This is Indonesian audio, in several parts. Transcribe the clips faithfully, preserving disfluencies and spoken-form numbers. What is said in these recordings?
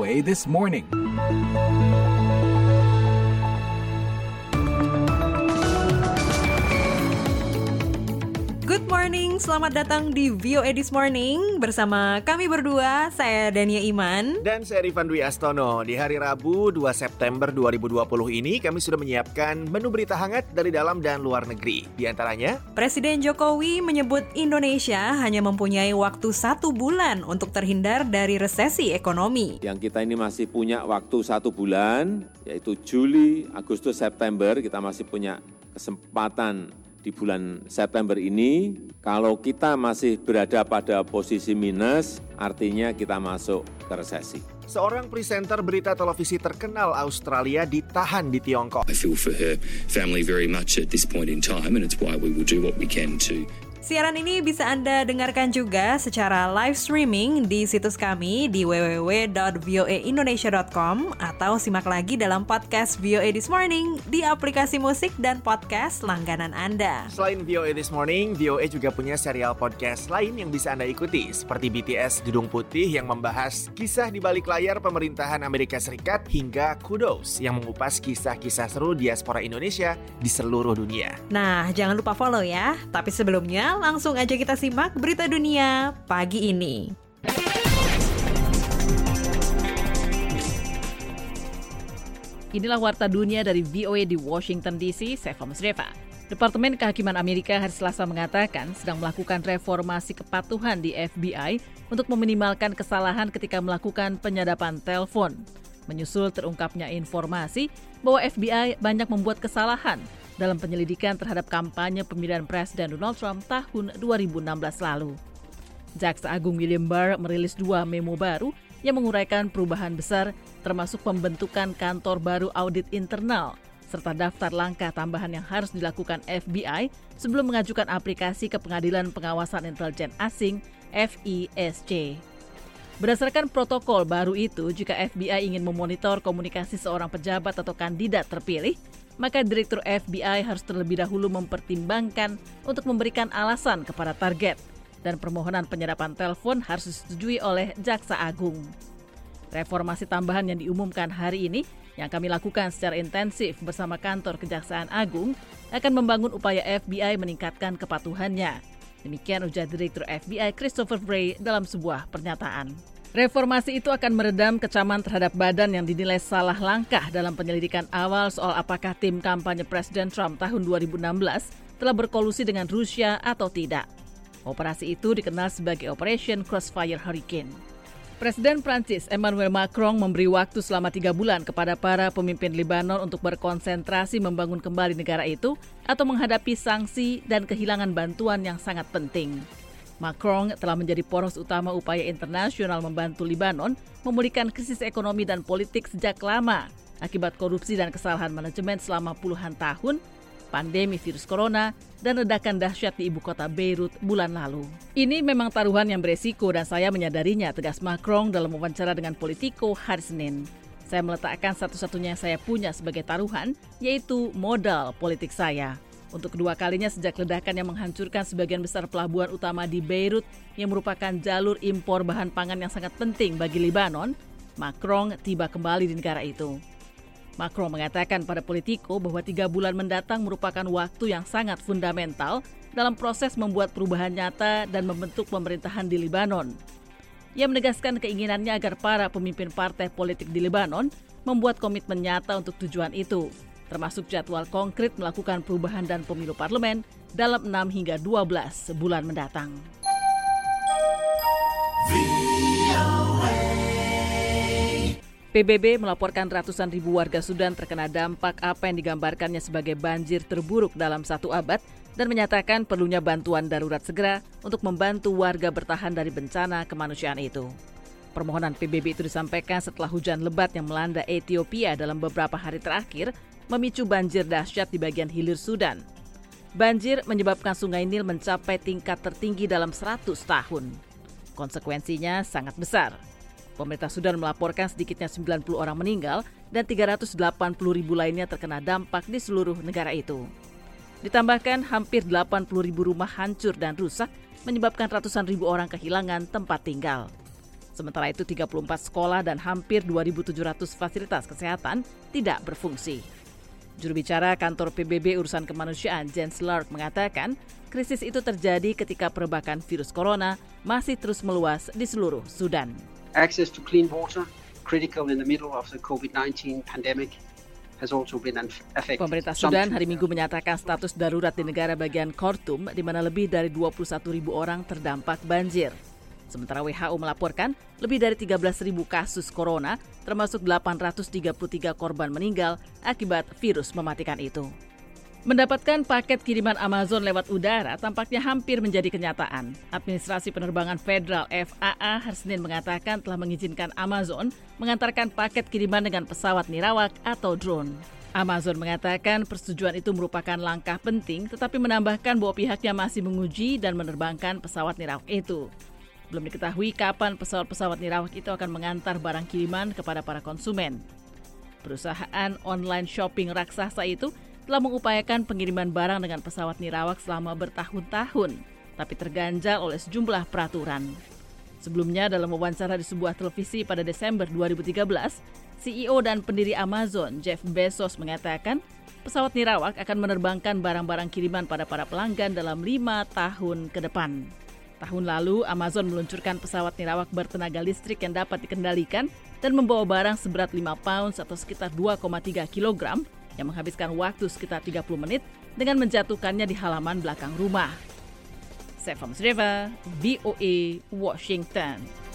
O A This Morning. Good morning, selamat datang di V O A This Morning bersama kami berdua, saya Dania Iman dan saya Rifan Dwi Astono. Di hari Rabu dua September dua ribu dua puluh ini kami sudah menyiapkan menu berita hangat dari dalam dan luar negeri. Di antaranya, Presiden Jokowi menyebut Indonesia hanya mempunyai waktu satu bulan untuk terhindar dari resesi ekonomi. Yang kita ini masih punya waktu satu bulan, yaitu Juli, Agustus, September, kita masih punya kesempatan. Di bulan September ini, kalau kita masih berada pada posisi minus, artinya kita masuk ke resesi. Seorang presenter berita televisi terkenal Australia ditahan di Tiongkok. I feel for her family very much at this point in time, and it's why we will do what we can to. Siaran ini bisa Anda dengarkan juga secara live streaming di situs kami di w w w dot v o a indonesia dot com atau simak lagi dalam podcast V O A This Morning di aplikasi musik dan podcast langganan Anda. Selain V O A This Morning, V O A juga punya serial podcast lain yang bisa Anda ikuti, seperti B T S Gedung Putih yang membahas kisah di balik layar pemerintahan Amerika Serikat hingga Kudos yang mengupas kisah-kisah seru diaspora Indonesia di seluruh dunia. Nah, jangan lupa follow ya. Tapi sebelumnya, langsung aja kita simak berita dunia pagi ini. Inilah warta dunia dari V O A di Washington D C, saya Fahmi Reva. Departemen Kehakiman Amerika hari Selasa mengatakan sedang melakukan reformasi kepatuhan di F B I untuk meminimalkan kesalahan ketika melakukan penyadapan telepon. Menyusul terungkapnya informasi bahwa F B I banyak membuat kesalahan dalam penyelidikan terhadap kampanye pemilihan Presiden Donald Trump tahun dua ribu enam belas lalu. Jaksa Agung William Barr merilis dua memo baru yang menguraikan perubahan besar, termasuk pembentukan kantor baru audit internal, serta daftar langkah tambahan yang harus dilakukan F B I sebelum mengajukan aplikasi ke Pengadilan Pengawasan Intelijen Asing F I S C. Berdasarkan protokol baru itu, jika F B I ingin memonitor komunikasi seorang pejabat atau kandidat terpilih, maka Direktur F B I harus terlebih dahulu mempertimbangkan untuk memberikan alasan kepada target, dan permohonan penyadapan telepon harus disetujui oleh Jaksa Agung. Reformasi tambahan yang diumumkan hari ini, yang kami lakukan secara intensif bersama kantor Kejaksaan Agung, akan membangun upaya F B I meningkatkan kepatuhannya. Demikian ujar Direktur F B I Christopher Wray dalam sebuah pernyataan. Reformasi itu akan meredam kecaman terhadap badan yang dinilai salah langkah dalam penyelidikan awal soal apakah tim kampanye Presiden Trump tahun dua ribu enam belas telah berkolusi dengan Rusia atau tidak. Operasi itu dikenal sebagai Operation Crossfire Hurricane. Presiden Prancis Emmanuel Macron memberi waktu selama tiga bulan kepada para pemimpin Lebanon untuk berkonsentrasi membangun kembali negara itu atau menghadapi sanksi dan kehilangan bantuan yang sangat penting. Macron telah menjadi poros utama upaya internasional membantu Lebanon memulihkan krisis ekonomi dan politik sejak lama akibat korupsi dan kesalahan manajemen selama puluhan tahun, pandemi virus corona, dan ledakan dahsyat di ibu kota Beirut bulan lalu. Ini memang taruhan yang beresiko dan saya menyadarinya, tegas Macron dalam wawancara dengan Politico hari Senin. Saya meletakkan satu-satunya yang saya punya sebagai taruhan, yaitu modal politik saya. Untuk kedua kalinya sejak ledakan yang menghancurkan sebagian besar pelabuhan utama di Beirut yang merupakan jalur impor bahan pangan yang sangat penting bagi Lebanon, Macron tiba kembali di negara itu. Macron mengatakan pada Politico bahwa tiga bulan mendatang merupakan waktu yang sangat fundamental dalam proses membuat perubahan nyata dan membentuk pemerintahan di Lebanon. Ia menegaskan keinginannya agar para pemimpin partai politik di Lebanon membuat komitmen nyata untuk tujuan itu, termasuk jadwal konkret melakukan perubahan dan pemilu parlemen dalam enam hingga dua belas bulan mendatang. P B B melaporkan ratusan ribu warga Sudan terkena dampak apa yang digambarkannya sebagai banjir terburuk dalam satu abad dan menyatakan perlunya bantuan darurat segera untuk membantu warga bertahan dari bencana kemanusiaan itu. Permohonan P B B itu disampaikan setelah hujan lebat yang melanda Ethiopia dalam beberapa hari terakhir memicu banjir dahsyat di bagian hilir Sudan. Banjir menyebabkan Sungai Nil mencapai tingkat tertinggi dalam seratus tahun. Konsekuensinya sangat besar. Pemerintah Sudan melaporkan sedikitnya sembilan puluh orang meninggal dan tiga ratus delapan puluh ribu lainnya terkena dampak di seluruh negara itu. Ditambahkan hampir delapan puluh ribu rumah hancur dan rusak, menyebabkan ratusan ribu orang kehilangan tempat tinggal. Sementara itu tiga puluh empat sekolah dan hampir dua ribu tujuh ratus fasilitas kesehatan tidak berfungsi. Juru bicara kantor P B B urusan kemanusiaan Jens Lark mengatakan krisis itu terjadi ketika perbakan virus corona masih terus meluas di seluruh Sudan. Access to clean water, critical in the middle of the covid nineteen pandemic, has also been affected. Pemerintah Sudan hari Minggu menyatakan status darurat di negara bagian Khartoum di mana lebih dari dua puluh satu ribu orang terdampak banjir. Sementara W H O melaporkan lebih dari tiga belas ribu kasus corona, termasuk delapan ratus tiga puluh tiga korban meninggal akibat virus mematikan itu. Mendapatkan paket kiriman Amazon lewat udara tampaknya hampir menjadi kenyataan. Administrasi Penerbangan Federal F A A hari Senin mengatakan telah mengizinkan Amazon mengantarkan paket kiriman dengan pesawat nirawak atau drone. Amazon mengatakan persetujuan itu merupakan langkah penting, tetapi menambahkan bahwa pihaknya masih menguji dan menerbangkan pesawat nirawak itu. Belum diketahui kapan pesawat-pesawat nirawak itu akan mengantar barang kiriman kepada para konsumen. Perusahaan online shopping raksasa itu telah mengupayakan pengiriman barang dengan pesawat nirawak selama bertahun-tahun, tapi terganjal oleh sejumlah peraturan. Sebelumnya dalam wawancara di sebuah televisi pada Desember dua ribu tiga belas, C E O dan pendiri Amazon Jeff Bezos mengatakan pesawat nirawak akan menerbangkan barang-barang kiriman pada para pelanggan dalam lima tahun ke depan. Tahun lalu, Amazon meluncurkan pesawat nirawak bertenaga listrik yang dapat dikendalikan dan membawa barang seberat lima pounds atau sekitar dua koma tiga kilogram yang menghabiskan waktu sekitar tiga puluh menit dengan menjatuhkannya di halaman belakang rumah. Sefa Musreva, V O A, Washington.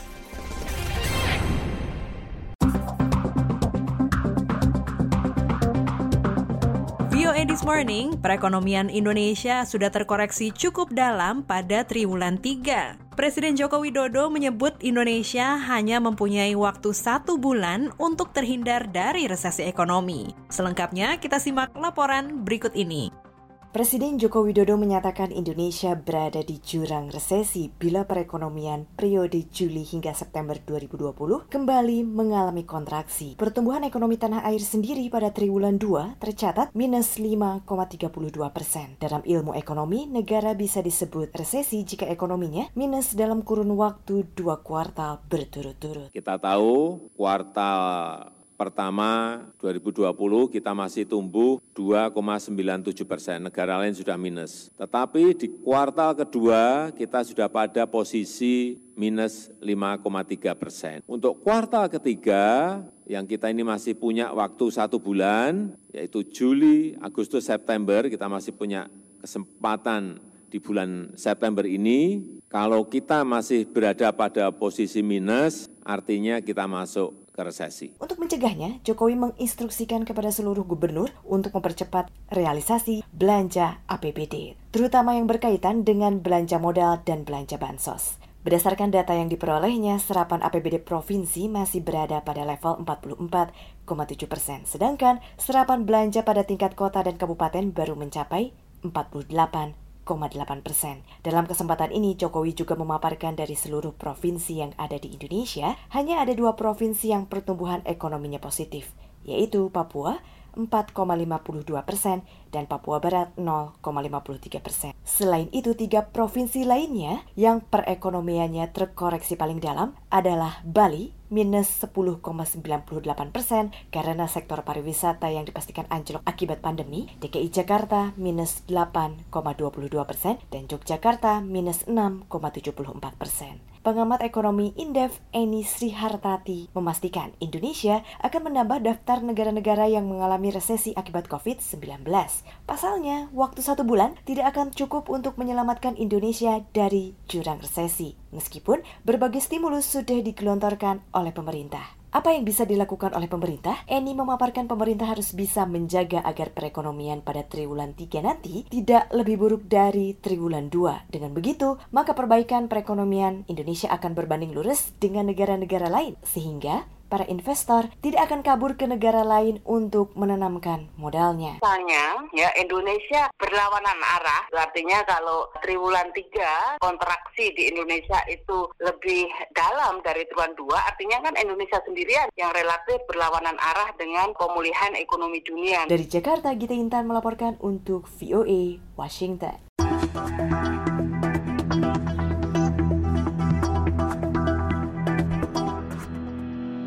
V O A This Morning, perekonomian Indonesia sudah terkoreksi cukup dalam pada triwulan tiga. Presiden Joko Widodo menyebut Indonesia hanya mempunyai waktu satu bulan untuk terhindar dari resesi ekonomi. Selengkapnya kita simak laporan berikut ini. Presiden Joko Widodo menyatakan Indonesia berada di jurang resesi bila perekonomian periode Juli hingga September dua ribu dua puluh kembali mengalami kontraksi. Pertumbuhan ekonomi tanah air sendiri pada triwulan dua tercatat minus lima koma tiga dua persen. Dalam ilmu ekonomi, negara bisa disebut resesi jika ekonominya minus dalam kurun waktu dua kuartal berturut-turut. Kita tahu kuartal pertama dua ribu dua puluh kita masih tumbuh dua koma sembilan tujuh persen, negara lain sudah minus. Tetapi di kuartal kedua kita sudah pada posisi minus lima koma tiga persen. Untuk kuartal ketiga yang kita ini masih punya waktu satu bulan, yaitu Juli, Agustus, September, kita masih punya kesempatan di bulan September ini. Kalau kita masih berada pada posisi minus, artinya kita masuk ke resesi. Untuk mencegahnya, Jokowi menginstruksikan kepada seluruh gubernur untuk mempercepat realisasi belanja A P B D, terutama yang berkaitan dengan belanja modal dan belanja bansos. Berdasarkan data yang diperolehnya, serapan A P B D provinsi masih berada pada level empat puluh empat koma tujuh persen, sedangkan serapan belanja pada tingkat kota dan kabupaten baru mencapai empat puluh delapan koma delapan persen. Dalam kesempatan ini, Jokowi juga memaparkan dari seluruh provinsi yang ada di Indonesia, hanya ada dua provinsi yang pertumbuhan ekonominya positif, yaitu Papua empat koma lima dua persen dan Papua Barat nol koma lima tiga persen. Selain itu, tiga provinsi lainnya yang perekonomiannya terkoreksi paling dalam adalah Bali, minus sepuluh koma sembilan delapan persen karena sektor pariwisata yang dipastikan anjlok akibat pandemi, D K I Jakarta minus delapan koma dua dua persen, dan Yogyakarta minus enam koma tujuh empat persen. Pengamat ekonomi Indef Eni Srihartati memastikan Indonesia akan menambah daftar negara-negara yang mengalami resesi akibat covid sembilan belas. Pasalnya, waktu satu bulan tidak akan cukup untuk menyelamatkan Indonesia dari jurang resesi, meskipun berbagai stimulus sudah digelontorkan oleh pemerintah. Apa yang bisa dilakukan oleh pemerintah? Eni memaparkan pemerintah harus bisa menjaga agar perekonomian pada triwulan tiga nanti tidak lebih buruk dari triwulan dua. Dengan begitu, maka perbaikan perekonomian Indonesia akan berbanding lurus dengan negara-negara lain, sehingga para investor tidak akan kabur ke negara lain untuk menanamkan modalnya. Misalnya, ya Indonesia berlawanan arah, artinya kalau triwulan tiga kontraksi di Indonesia itu lebih dalam dari triwulan dua, artinya kan Indonesia sendirian yang relatif berlawanan arah dengan pemulihan ekonomi dunia. Dari Jakarta, Gita Intan melaporkan untuk V O A Washington.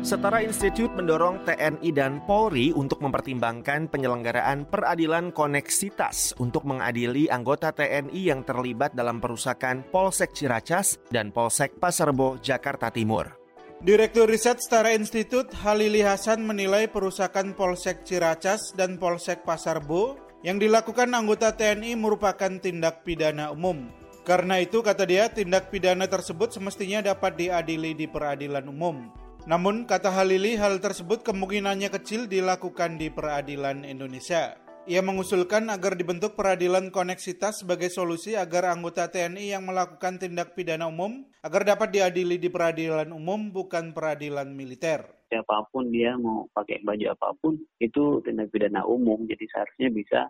Setara Institute mendorong T N I dan Polri untuk mempertimbangkan penyelenggaraan peradilan koneksitas untuk mengadili anggota T N I yang terlibat dalam perusakan Polsek Ciracas dan Polsek Pasar Rebo, Jakarta Timur. Direktur Riset Setara Institute Halili Hasan menilai perusakan Polsek Ciracas dan Polsek Pasar Rebo yang dilakukan anggota T N I merupakan tindak pidana umum. Karena itu, kata dia, tindak pidana tersebut semestinya dapat diadili di peradilan umum. Namun, kata Halili, hal tersebut kemungkinannya kecil dilakukan di peradilan Indonesia. Ia mengusulkan agar dibentuk peradilan koneksitas sebagai solusi agar anggota T N I yang melakukan tindak pidana umum agar dapat diadili di peradilan umum, bukan peradilan militer. Siapapun dia mau pakai baju apapun, itu tindak pidana umum, jadi seharusnya bisa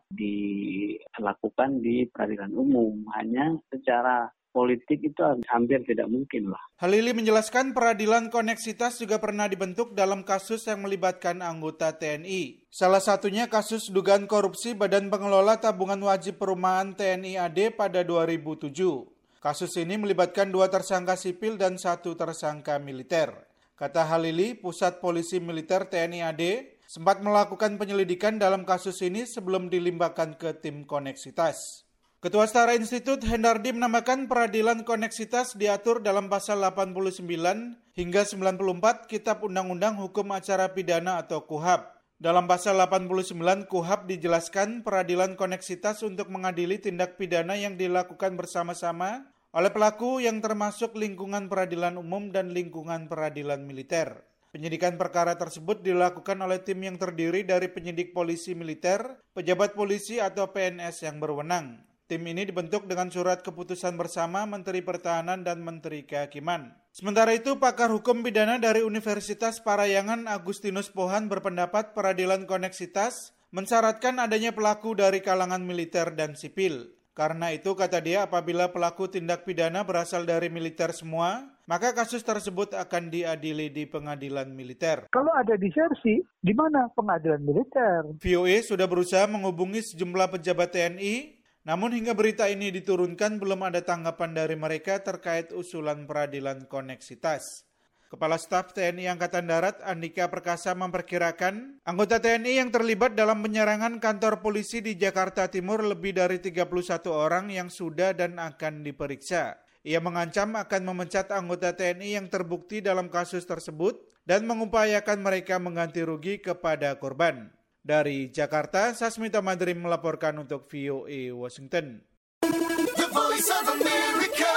dilakukan di peradilan umum. Hanya secara politik itu hampir tidak mungkin lah. Halili menjelaskan peradilan koneksitas juga pernah dibentuk dalam kasus yang melibatkan anggota T N I. Salah satunya kasus dugaan korupsi Badan Pengelola Tabungan Wajib Perumahan T N I A D pada dua ribu tujuh. Kasus ini melibatkan dua tersangka sipil dan satu tersangka militer. Kata Halili, Pusat Polisi Militer T N I A D sempat melakukan penyelidikan dalam kasus ini sebelum dilimpahkan ke tim koneksitas. Ketua Setara Institut Hendardi menambahkan peradilan koneksitas diatur dalam pasal delapan puluh sembilan hingga sembilan puluh empat Kitab Undang-Undang Hukum Acara Pidana atau K U H A P. Dalam pasal delapan puluh sembilan K U H A P dijelaskan peradilan koneksitas untuk mengadili tindak pidana yang dilakukan bersama-sama oleh pelaku yang termasuk lingkungan peradilan umum dan lingkungan peradilan militer. Penyidikan perkara tersebut dilakukan oleh tim yang terdiri dari penyidik polisi militer, pejabat polisi atau P N S yang berwenang. Tim ini dibentuk dengan surat keputusan bersama Menteri Pertahanan dan Menteri Kehakiman. Sementara itu, pakar hukum pidana dari Universitas Parayangan Agustinus Pohan berpendapat peradilan koneksitas mensyaratkan adanya pelaku dari kalangan militer dan sipil. Karena itu, kata dia, apabila pelaku tindak pidana berasal dari militer semua, maka kasus tersebut akan diadili di pengadilan militer. Kalau ada disersi, di mana pengadilan militer? V O A sudah berusaha menghubungi sejumlah pejabat T N I, namun hingga berita ini diturunkan belum ada tanggapan dari mereka terkait usulan peradilan koneksitas. Kepala Staf T N I Angkatan Darat Andika Perkasa memperkirakan anggota T N I yang terlibat dalam penyerangan kantor polisi di Jakarta Timur lebih dari tiga puluh satu orang yang sudah dan akan diperiksa. Ia mengancam akan memecat anggota T N I yang terbukti dalam kasus tersebut dan mengupayakan mereka mengganti rugi kepada korban. Dari Jakarta, Sasmita Madrim melaporkan untuk V O A Washington. The Voice of America,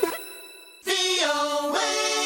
V O A.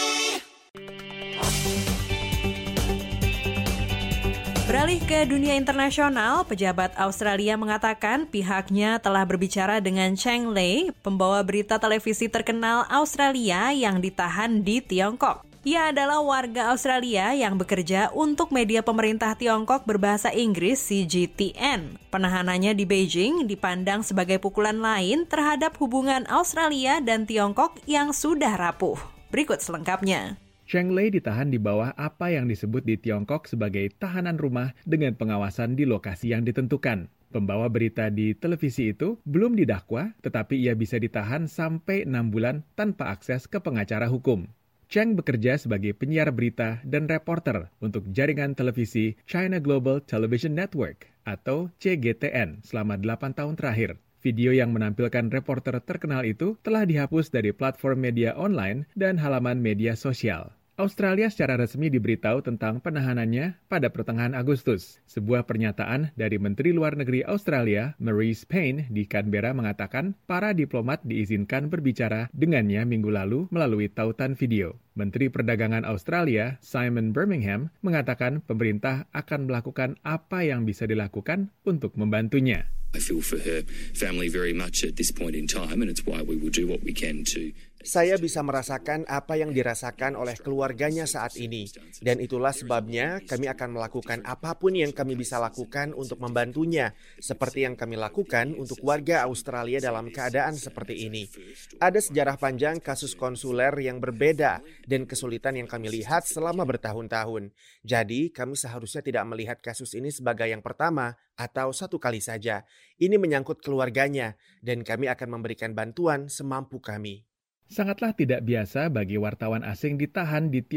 Beralih ke dunia internasional, pejabat Australia mengatakan pihaknya telah berbicara dengan Cheng Lei, pembawa berita televisi terkenal Australia yang ditahan di Tiongkok. Ia adalah warga Australia yang bekerja untuk media pemerintah Tiongkok berbahasa Inggris C G T N. Penahanannya di Beijing dipandang sebagai pukulan lain terhadap hubungan Australia dan Tiongkok yang sudah rapuh. Berikut selengkapnya. Cheng Lei ditahan di bawah apa yang disebut di Tiongkok sebagai tahanan rumah dengan pengawasan di lokasi yang ditentukan. Pembawa berita di televisi itu belum didakwa, tetapi ia bisa ditahan sampai enam bulan tanpa akses ke pengacara hukum. Cheng bekerja sebagai penyiar berita dan reporter untuk jaringan televisi China Global Television Network atau C G T N selama delapan tahun terakhir. Video yang menampilkan reporter terkenal itu telah dihapus dari platform media online dan halaman media sosial. Australia secara resmi diberitahu tentang penahanannya pada pertengahan Agustus. Sebuah pernyataan dari Menteri Luar Negeri Australia, Marise Payne, di Canberra mengatakan para diplomat diizinkan berbicara dengannya minggu lalu melalui tautan video. Menteri Perdagangan Australia, Simon Birmingham, mengatakan pemerintah akan melakukan apa yang bisa dilakukan untuk membantunya. I feel for her family very much at this point in time, and it's why we will do what we can to. Saya bisa merasakan apa yang dirasakan oleh keluarganya saat ini, dan itulah sebabnya kami akan melakukan apapun yang kami bisa lakukan untuk membantunya, seperti yang kami lakukan untuk warga Australia dalam keadaan seperti ini. Ada sejarah panjang kasus konsuler yang berbeda dan kesulitan yang kami lihat selama bertahun-tahun. Jadi, kami seharusnya tidak melihat kasus ini sebagai yang pertama atau satu kali saja. Ini menyangkut keluarganya, dan kami akan memberikan bantuan semampu kami. Sangatlah tidak biasa bagi wartawan asing ditahan di Tiongkok.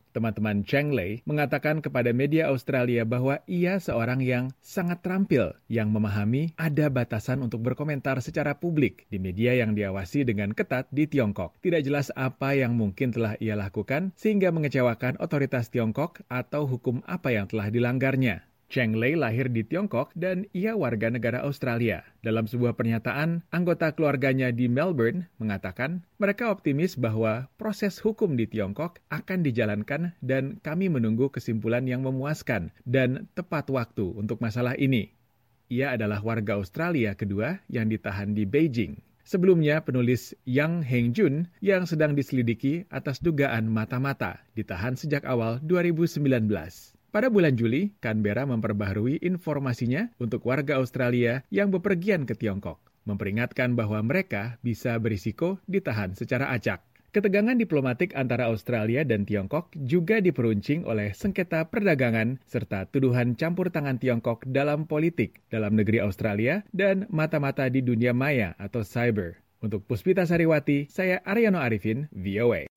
Teman-teman Cheng Lei mengatakan kepada media Australia bahwa ia seorang yang sangat terampil, yang memahami ada batasan untuk berkomentar secara publik di media yang diawasi dengan ketat di Tiongkok. Tidak jelas apa yang mungkin telah ia lakukan sehingga mengecewakan otoritas Tiongkok atau hukum apa yang telah dilanggarnya. Cheng Lei lahir di Tiongkok dan ia warga negara Australia. Dalam sebuah pernyataan, anggota keluarganya di Melbourne mengatakan mereka optimis bahwa proses hukum di Tiongkok akan dijalankan dan kami menunggu kesimpulan yang memuaskan dan tepat waktu untuk masalah ini. Ia adalah warga Australia kedua yang ditahan di Beijing. Sebelumnya, penulis Yang Hengjun yang sedang diselidiki atas dugaan mata-mata ditahan sejak awal dua ribu sembilan belas. Pada bulan Juli, Canberra memperbaharui informasinya untuk warga Australia yang bepergian ke Tiongkok, memperingatkan bahwa mereka bisa berisiko ditahan secara acak. Ketegangan diplomatik antara Australia dan Tiongkok juga diperuncing oleh sengketa perdagangan serta tuduhan campur tangan Tiongkok dalam politik dalam negeri Australia dan mata-mata di dunia maya atau cyber. Untuk Puspita Sariwati, saya Aryono Arifin, V O A.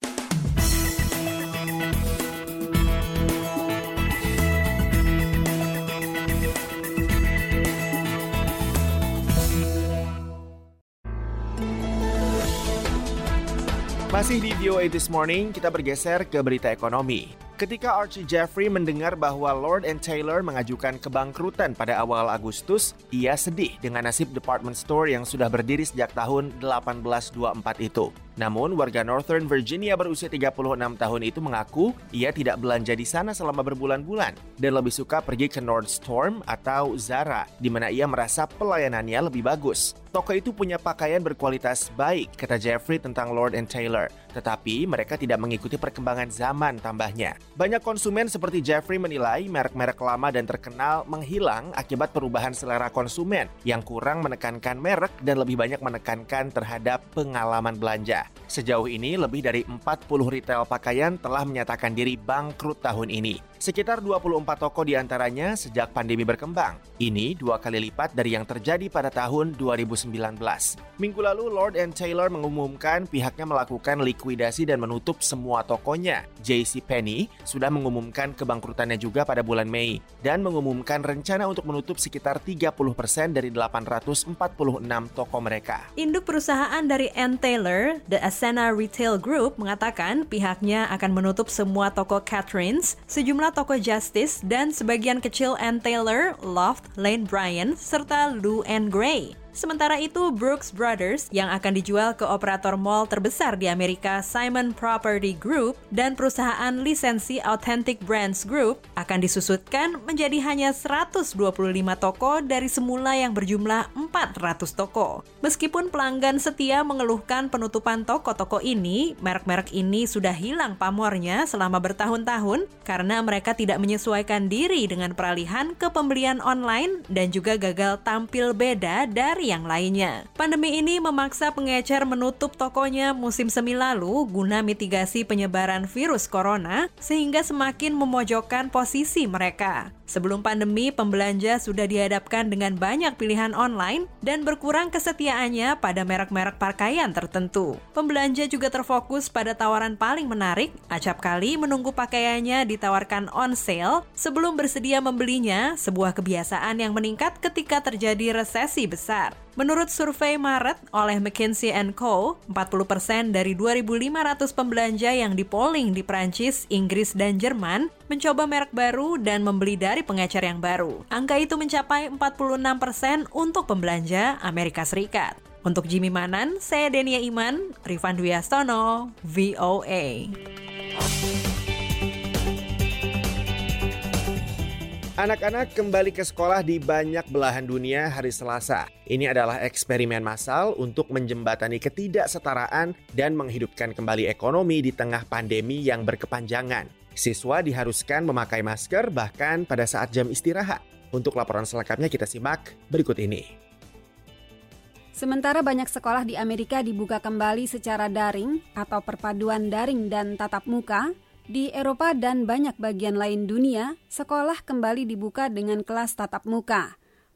Masih di V O A This Morning, kita bergeser ke berita ekonomi. Ketika Archie Jeffrey mendengar bahwa Lord and Taylor mengajukan kebangkrutan pada awal Agustus, ia sedih dengan nasib department store yang sudah berdiri sejak tahun delapan belas dua puluh empat itu. Namun, warga Northern Virginia berusia tiga puluh enam tahun itu mengaku ia tidak belanja di sana selama berbulan-bulan dan lebih suka pergi ke Nordstrom atau Zara, di mana ia merasa pelayanannya lebih bagus. Toko itu punya pakaian berkualitas baik, kata Jeffrey tentang Lord and Taylor. Tetapi mereka tidak mengikuti perkembangan zaman, tambahnya. Banyak konsumen seperti Jeffrey menilai merek-merek lama dan terkenal menghilang akibat perubahan selera konsumen yang kurang menekankan merek dan lebih banyak menekankan terhadap pengalaman belanja. Sejauh ini, lebih dari empat puluh retail pakaian telah menyatakan diri bangkrut tahun ini. Sekitar dua puluh empat toko diantaranya sejak pandemi berkembang. Ini dua kali lipat dari yang terjadi pada tahun dua ribu sembilan belas. Minggu lalu, Lord and Taylor mengumumkan pihaknya melakukan likuidasi dan menutup semua tokonya. J C Penney sudah mengumumkan kebangkrutannya juga pada bulan Mei dan mengumumkan rencana untuk menutup sekitar tiga puluh persen dari delapan ratus empat puluh enam toko mereka. Induk perusahaan dari Ann Taylor, The Ascena Retail Group, mengatakan pihaknya akan menutup semua toko Catherine's, sejumlah toko Justice, dan sebagian kecil Ann Taylor, Loft, Lane Bryant, serta Lou and Gray. Sementara itu, Brooks Brothers yang akan dijual ke operator mall terbesar di Amerika, Simon Property Group, dan perusahaan lisensi Authentic Brands Group akan disusutkan menjadi hanya seratus dua puluh lima toko dari semula yang berjumlah empat ratus toko. Meskipun pelanggan setia mengeluhkan penutupan toko-toko ini, merek-merek ini sudah hilang pamornya selama bertahun-tahun karena mereka tidak menyesuaikan diri dengan peralihan ke pembelian online dan juga gagal tampil beda dari yang lainnya. Pandemi ini memaksa pengecer menutup tokonya musim semi lalu guna mitigasi penyebaran virus corona sehingga semakin memojokkan posisi mereka. Sebelum pandemi, pembelanja sudah dihadapkan dengan banyak pilihan online dan berkurang kesetiaannya pada merek-merek pakaian tertentu. Pembelanja juga terfokus pada tawaran paling menarik, acap kali menunggu pakaiannya ditawarkan on sale sebelum bersedia membelinya, sebuah kebiasaan yang meningkat ketika terjadi resesi besar. Menurut survei Maret oleh McKinsey and Co, empat puluh persen dari dua ribu lima ratus pembelanja yang dipolling di Prancis, Inggris, dan Jerman mencoba merek baru dan membeli dari pengecer yang baru. Angka itu mencapai empat puluh enam persen untuk pembelanja Amerika Serikat. Untuk Jimmy Manan, saya Denia Iman, Rifan Dwi Astono, V O A. Anak-anak kembali ke sekolah di banyak belahan dunia hari Selasa. Ini adalah eksperimen massal untuk menjembatani ketidaksetaraan dan menghidupkan kembali ekonomi di tengah pandemi yang berkepanjangan. Siswa diharuskan memakai masker bahkan pada saat jam istirahat. Untuk laporan selengkapnya kita simak berikut ini. Sementara banyak sekolah di Amerika dibuka kembali secara daring atau perpaduan daring dan tatap muka, di Eropa dan banyak bagian lain dunia, sekolah kembali dibuka dengan kelas tatap muka.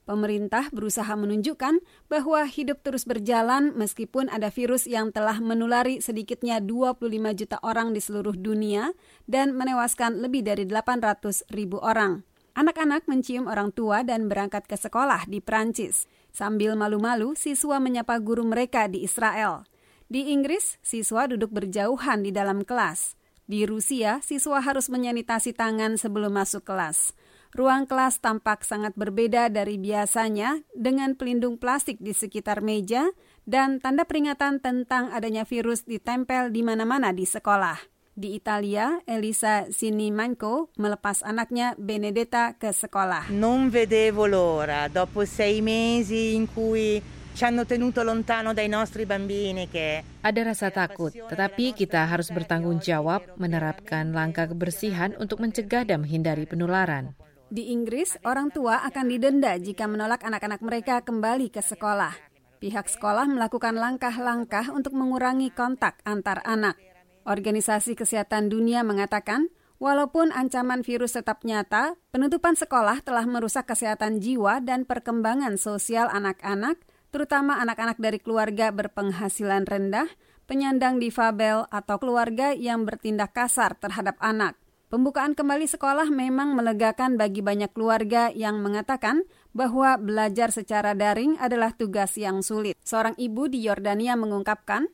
Pemerintah berusaha menunjukkan bahwa hidup terus berjalan meskipun ada virus yang telah menulari sedikitnya dua puluh lima juta orang di seluruh dunia dan menewaskan lebih dari delapan ratus ribu orang. Anak-anak mencium orang tua dan berangkat ke sekolah di Prancis. Sambil malu-malu, siswa menyapa guru mereka di Israel. Di Inggris, siswa duduk berjauhan di dalam kelas. Di Rusia, siswa harus menyanitasi tangan sebelum masuk kelas. Ruang kelas tampak sangat berbeda dari biasanya dengan pelindung plastik di sekitar meja dan tanda peringatan tentang adanya virus ditempel di mana-mana di sekolah. Di Italia, Elisa Sinimanco melepas anaknya Benedetta ke sekolah. Non vedevo l'ora, dopo sei mesi in cui ci hanno tenuto lontano dai nostri bambini che... Ada rasa takut, tetapi kita harus bertanggung jawab menerapkan langkah kebersihan untuk mencegah dan menghindari penularan. Di Inggris, orang tua akan didenda jika menolak anak-anak mereka kembali ke sekolah. Pihak sekolah melakukan langkah-langkah untuk mengurangi kontak antar anak. Organisasi Kesehatan Dunia mengatakan, walaupun ancaman virus tetap nyata, penutupan sekolah telah merusak kesehatan jiwa dan perkembangan sosial anak-anak, terutama anak-anak dari keluarga berpenghasilan rendah, penyandang difabel, atau keluarga yang bertindak kasar terhadap anak. Pembukaan kembali sekolah memang melegakan bagi banyak keluarga yang mengatakan bahwa belajar secara daring adalah tugas yang sulit. Seorang ibu di Yordania mengungkapkan,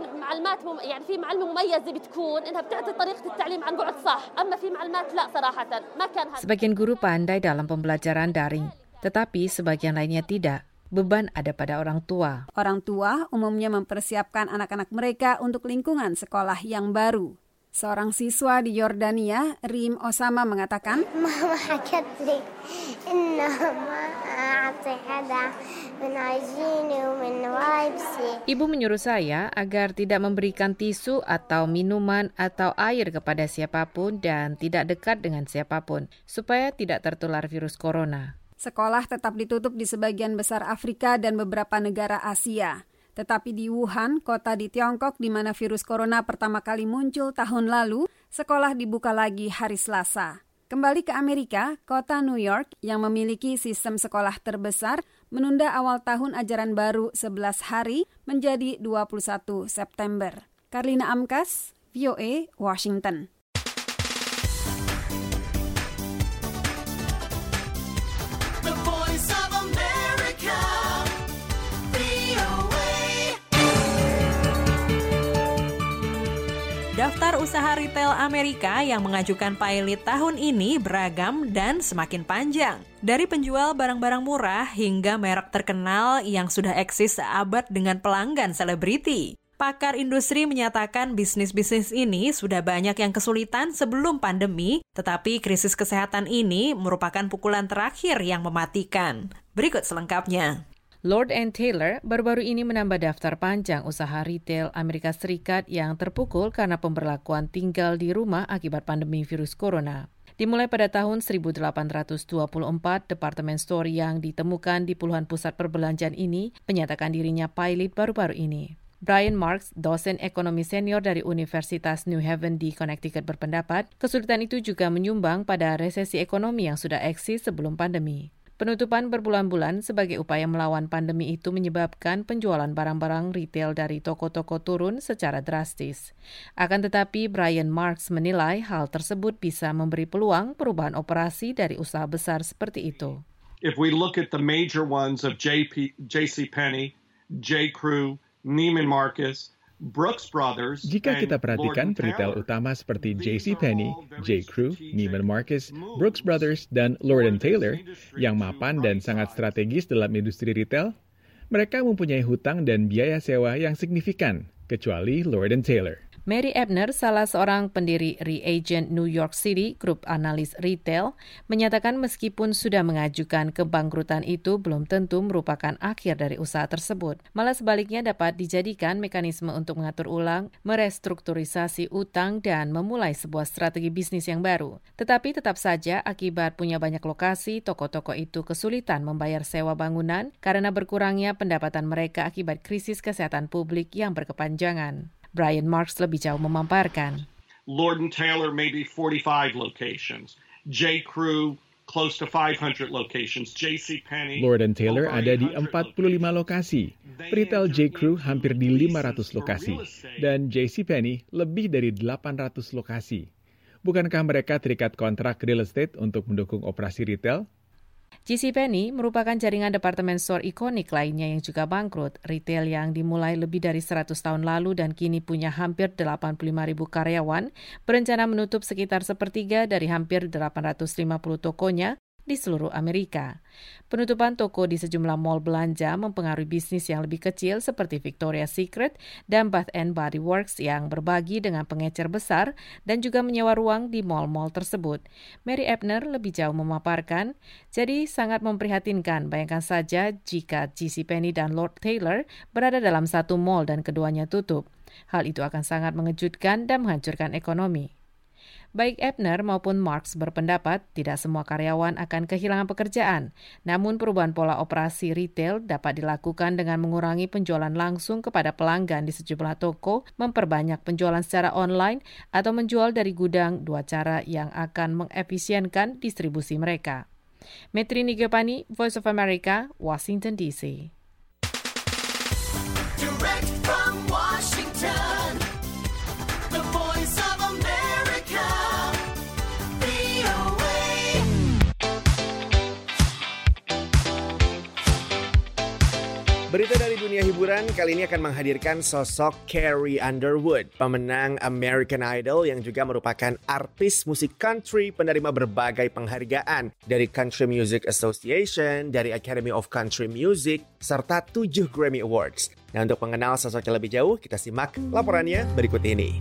sebagian guru pandai dalam pembelajaran daring, tetapi sebagian lainnya tidak. Beban ada pada orang tua. Orang tua umumnya mempersiapkan anak-anak mereka untuk lingkungan sekolah yang baru. Seorang siswa di Yordania, Rim Osama mengatakan, Ibu menyuruh saya agar tidak memberikan tisu atau minuman atau air kepada siapapun dan tidak dekat dengan siapapun, supaya tidak tertular virus corona. Sekolah tetap ditutup di sebagian besar Afrika dan beberapa negara Asia. Tetapi di Wuhan, kota di Tiongkok di mana virus corona pertama kali muncul tahun lalu, sekolah dibuka lagi hari Selasa. Kembali ke Amerika, kota New York yang memiliki sistem sekolah terbesar menunda awal tahun ajaran baru sebelas hari menjadi dua puluh satu September. Karlina Amkas, V O A, Washington. Daftar usaha retail Amerika yang mengajukan pilot tahun ini beragam dan semakin panjang. Dari penjual barang-barang murah hingga merek terkenal yang sudah eksis seabad dengan pelanggan selebriti. Pakar industri menyatakan bisnis-bisnis ini sudah banyak yang kesulitan sebelum pandemi, tetapi krisis kesehatan ini merupakan pukulan terakhir yang mematikan. Berikut selengkapnya. Lord and Taylor baru-baru ini menambah daftar panjang usaha retail Amerika Serikat yang terpukul karena pemberlakuan tinggal di rumah akibat pandemi virus corona. Dimulai pada tahun seribu delapan ratus dua puluh empat, department store yang ditemukan di puluhan pusat perbelanjaan ini menyatakan dirinya pilot baru-baru ini. Brian Marks, dosen ekonomi senior dari Universitas New Haven di Connecticut berpendapat, kesulitan itu juga menyumbang pada resesi ekonomi yang sudah eksis sebelum pandemi. Penutupan berbulan-bulan sebagai upaya melawan pandemi itu menyebabkan penjualan barang-barang retail dari toko-toko turun secara drastis. Akan tetapi, Brian Marks menilai hal tersebut bisa memberi peluang perubahan operasi dari usaha besar seperti itu. If we look at the major ones of J P, J C Penney, J. Crew, Neiman Marcus, Brooks Brothers, jika kita perhatikan retail utama seperti J C Penney, J. Crew, Neiman Marcus, Brooks Brothers, dan Lord and Taylor yang mapan dan sangat strategis dalam industri retail, mereka mempunyai hutang dan biaya sewa yang signifikan, kecuali Lord and Taylor. Mary Ebner, salah seorang pendiri Reagent New York City, grup analis retail, menyatakan meskipun sudah mengajukan kebangkrutan itu belum tentu merupakan akhir dari usaha tersebut. Malah sebaliknya dapat dijadikan mekanisme untuk mengatur ulang, merestrukturisasi utang, dan memulai sebuah strategi bisnis yang baru. Tetapi tetap saja akibat punya banyak lokasi, toko-toko itu kesulitan membayar sewa bangunan karena berkurangnya pendapatan mereka akibat krisis kesehatan publik yang berkepanjangan. Brian Marks lebih jauh memaparkan. Lord and Taylor maybe forty-five locations. J. Crew close to five hundred locations. J C Penney, Lord and Taylor ada di empat puluh lima lokasi. Retail J. Crew hampir di lima ratus lokasi. Dan J C Penney lebih dari delapan ratus lokasi. Bukankah mereka terikat kontrak real estate untuk mendukung operasi retail? JCPenney merupakan jaringan departemen store ikonik lainnya yang juga bangkrut. Retail yang dimulai lebih dari seratus tahun lalu dan kini punya hampir delapan puluh lima ribu karyawan, berencana menutup sekitar sepertiga dari hampir delapan ratus lima puluh tokonya di seluruh Amerika. Penutupan toko di sejumlah mall belanja mempengaruhi bisnis yang lebih kecil seperti Victoria's Secret dan Bath and Body Works yang berbagi dengan pengecer besar dan juga menyewa ruang di mall-mall tersebut. Mary Ebner lebih jauh memaparkan, jadi sangat memprihatinkan, bayangkan saja jika JCPenney dan Lord Taylor berada dalam satu mall dan keduanya tutup. Hal itu akan sangat mengejutkan dan menghancurkan ekonomi. Baik Ebner maupun Marks berpendapat tidak semua karyawan akan kehilangan pekerjaan, namun perubahan pola operasi retail dapat dilakukan dengan mengurangi penjualan langsung kepada pelanggan di sejumlah toko, memperbanyak penjualan secara online, atau menjual dari gudang, dua cara yang akan mengefisienkan distribusi mereka. Metri Nigepani, Voice of America, Washington D C. Direct from Washington, the Voice of America, V O A. Berita dari dunia hiburan kali ini akan menghadirkan sosok Carrie Underwood, pemenang American Idol yang juga merupakan artis musik country penerima berbagai penghargaan dari Country Music Association, dari Academy of Country Music, serta tujuh Grammy Awards. Nah, untuk mengenal sosoknya lebih jauh, kita simak laporannya berikut ini.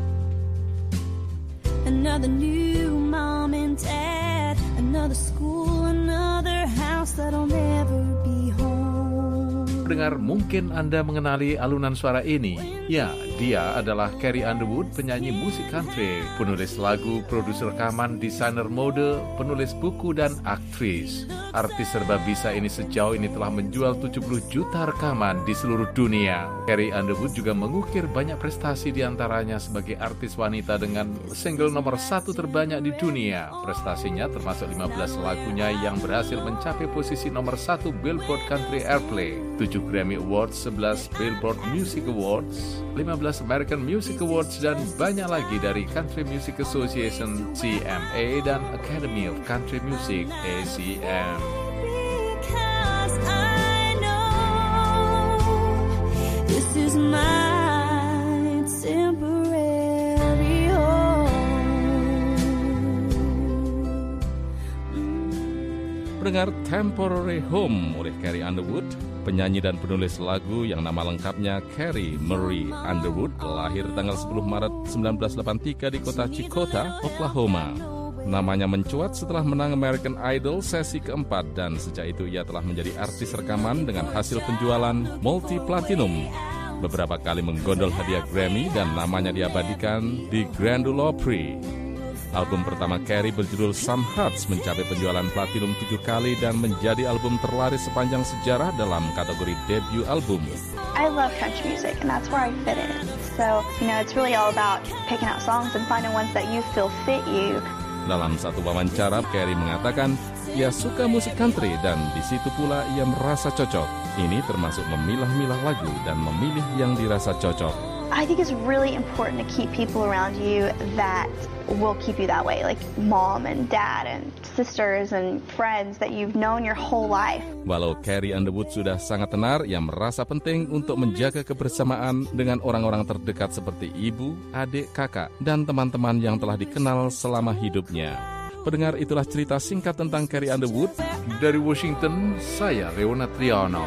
Another new mom and dad, another school, another house that'll never be home. Pendengar, mungkin Anda mengenali alunan suara ini. Ya, dia adalah Carrie Underwood, penyanyi musik country, penulis lagu, produser rekaman, desainer mode, penulis buku, dan aktris. Artis serba bisa ini sejauh ini telah menjual tujuh puluh juta rekaman di seluruh dunia. Carrie Underwood juga mengukir banyak prestasi diantaranya sebagai artis wanita dengan single nomor satu terbanyak di dunia. Prestasinya termasuk lima belas lagunya yang berhasil mencapai posisi nomor satu Billboard Country Airplay, tujuh Grammy Awards, sebelas Billboard Music Awards, lima belas American Music Awards, dan banyak lagi dari Country Music Association C M A dan Academy of Country Music A C M. Because I know this is my temporary home. Pendengar, Temporary Home oleh Carrie Underwood, penyanyi dan penulis lagu yang nama lengkapnya Carrie Marie Underwood, lahir tanggal sepuluh Maret seribu sembilan ratus delapan puluh tiga di kota Chicota, Oklahoma. Namanya mencuat setelah menang American Idol sesi keempat dan sejak itu ia telah menjadi artis rekaman dengan hasil penjualan multi-platinum. Beberapa kali menggondol hadiah Grammy dan namanya diabadikan di Grand Ole Opry. Album pertama Carrie berjudul Some Hearts mencapai penjualan platinum tujuh kali dan menjadi album terlaris sepanjang sejarah dalam kategori debut album. I love country music and that's where I fit in. So, you know, it's really all about picking out songs and finding ones that you feel fit you. Dalam satu wawancara, Carrie mengatakan ia suka musik country dan di situ pula ia merasa cocok. Ini termasuk memilah-milah lagu dan memilih yang dirasa cocok. I think it's really important to keep people around you that will keep you that way, like mom and dad and sisters and friends that you've known your whole life. Walau Carrie Underwood sudah sangat tenar, ia merasa penting untuk menjaga kebersamaan dengan orang-orang terdekat seperti ibu, adik, kakak, dan teman-teman yang telah dikenal selama hidupnya. Pendengar, itulah cerita singkat tentang Carrie Underwood. Dari Washington, saya Leona Triano.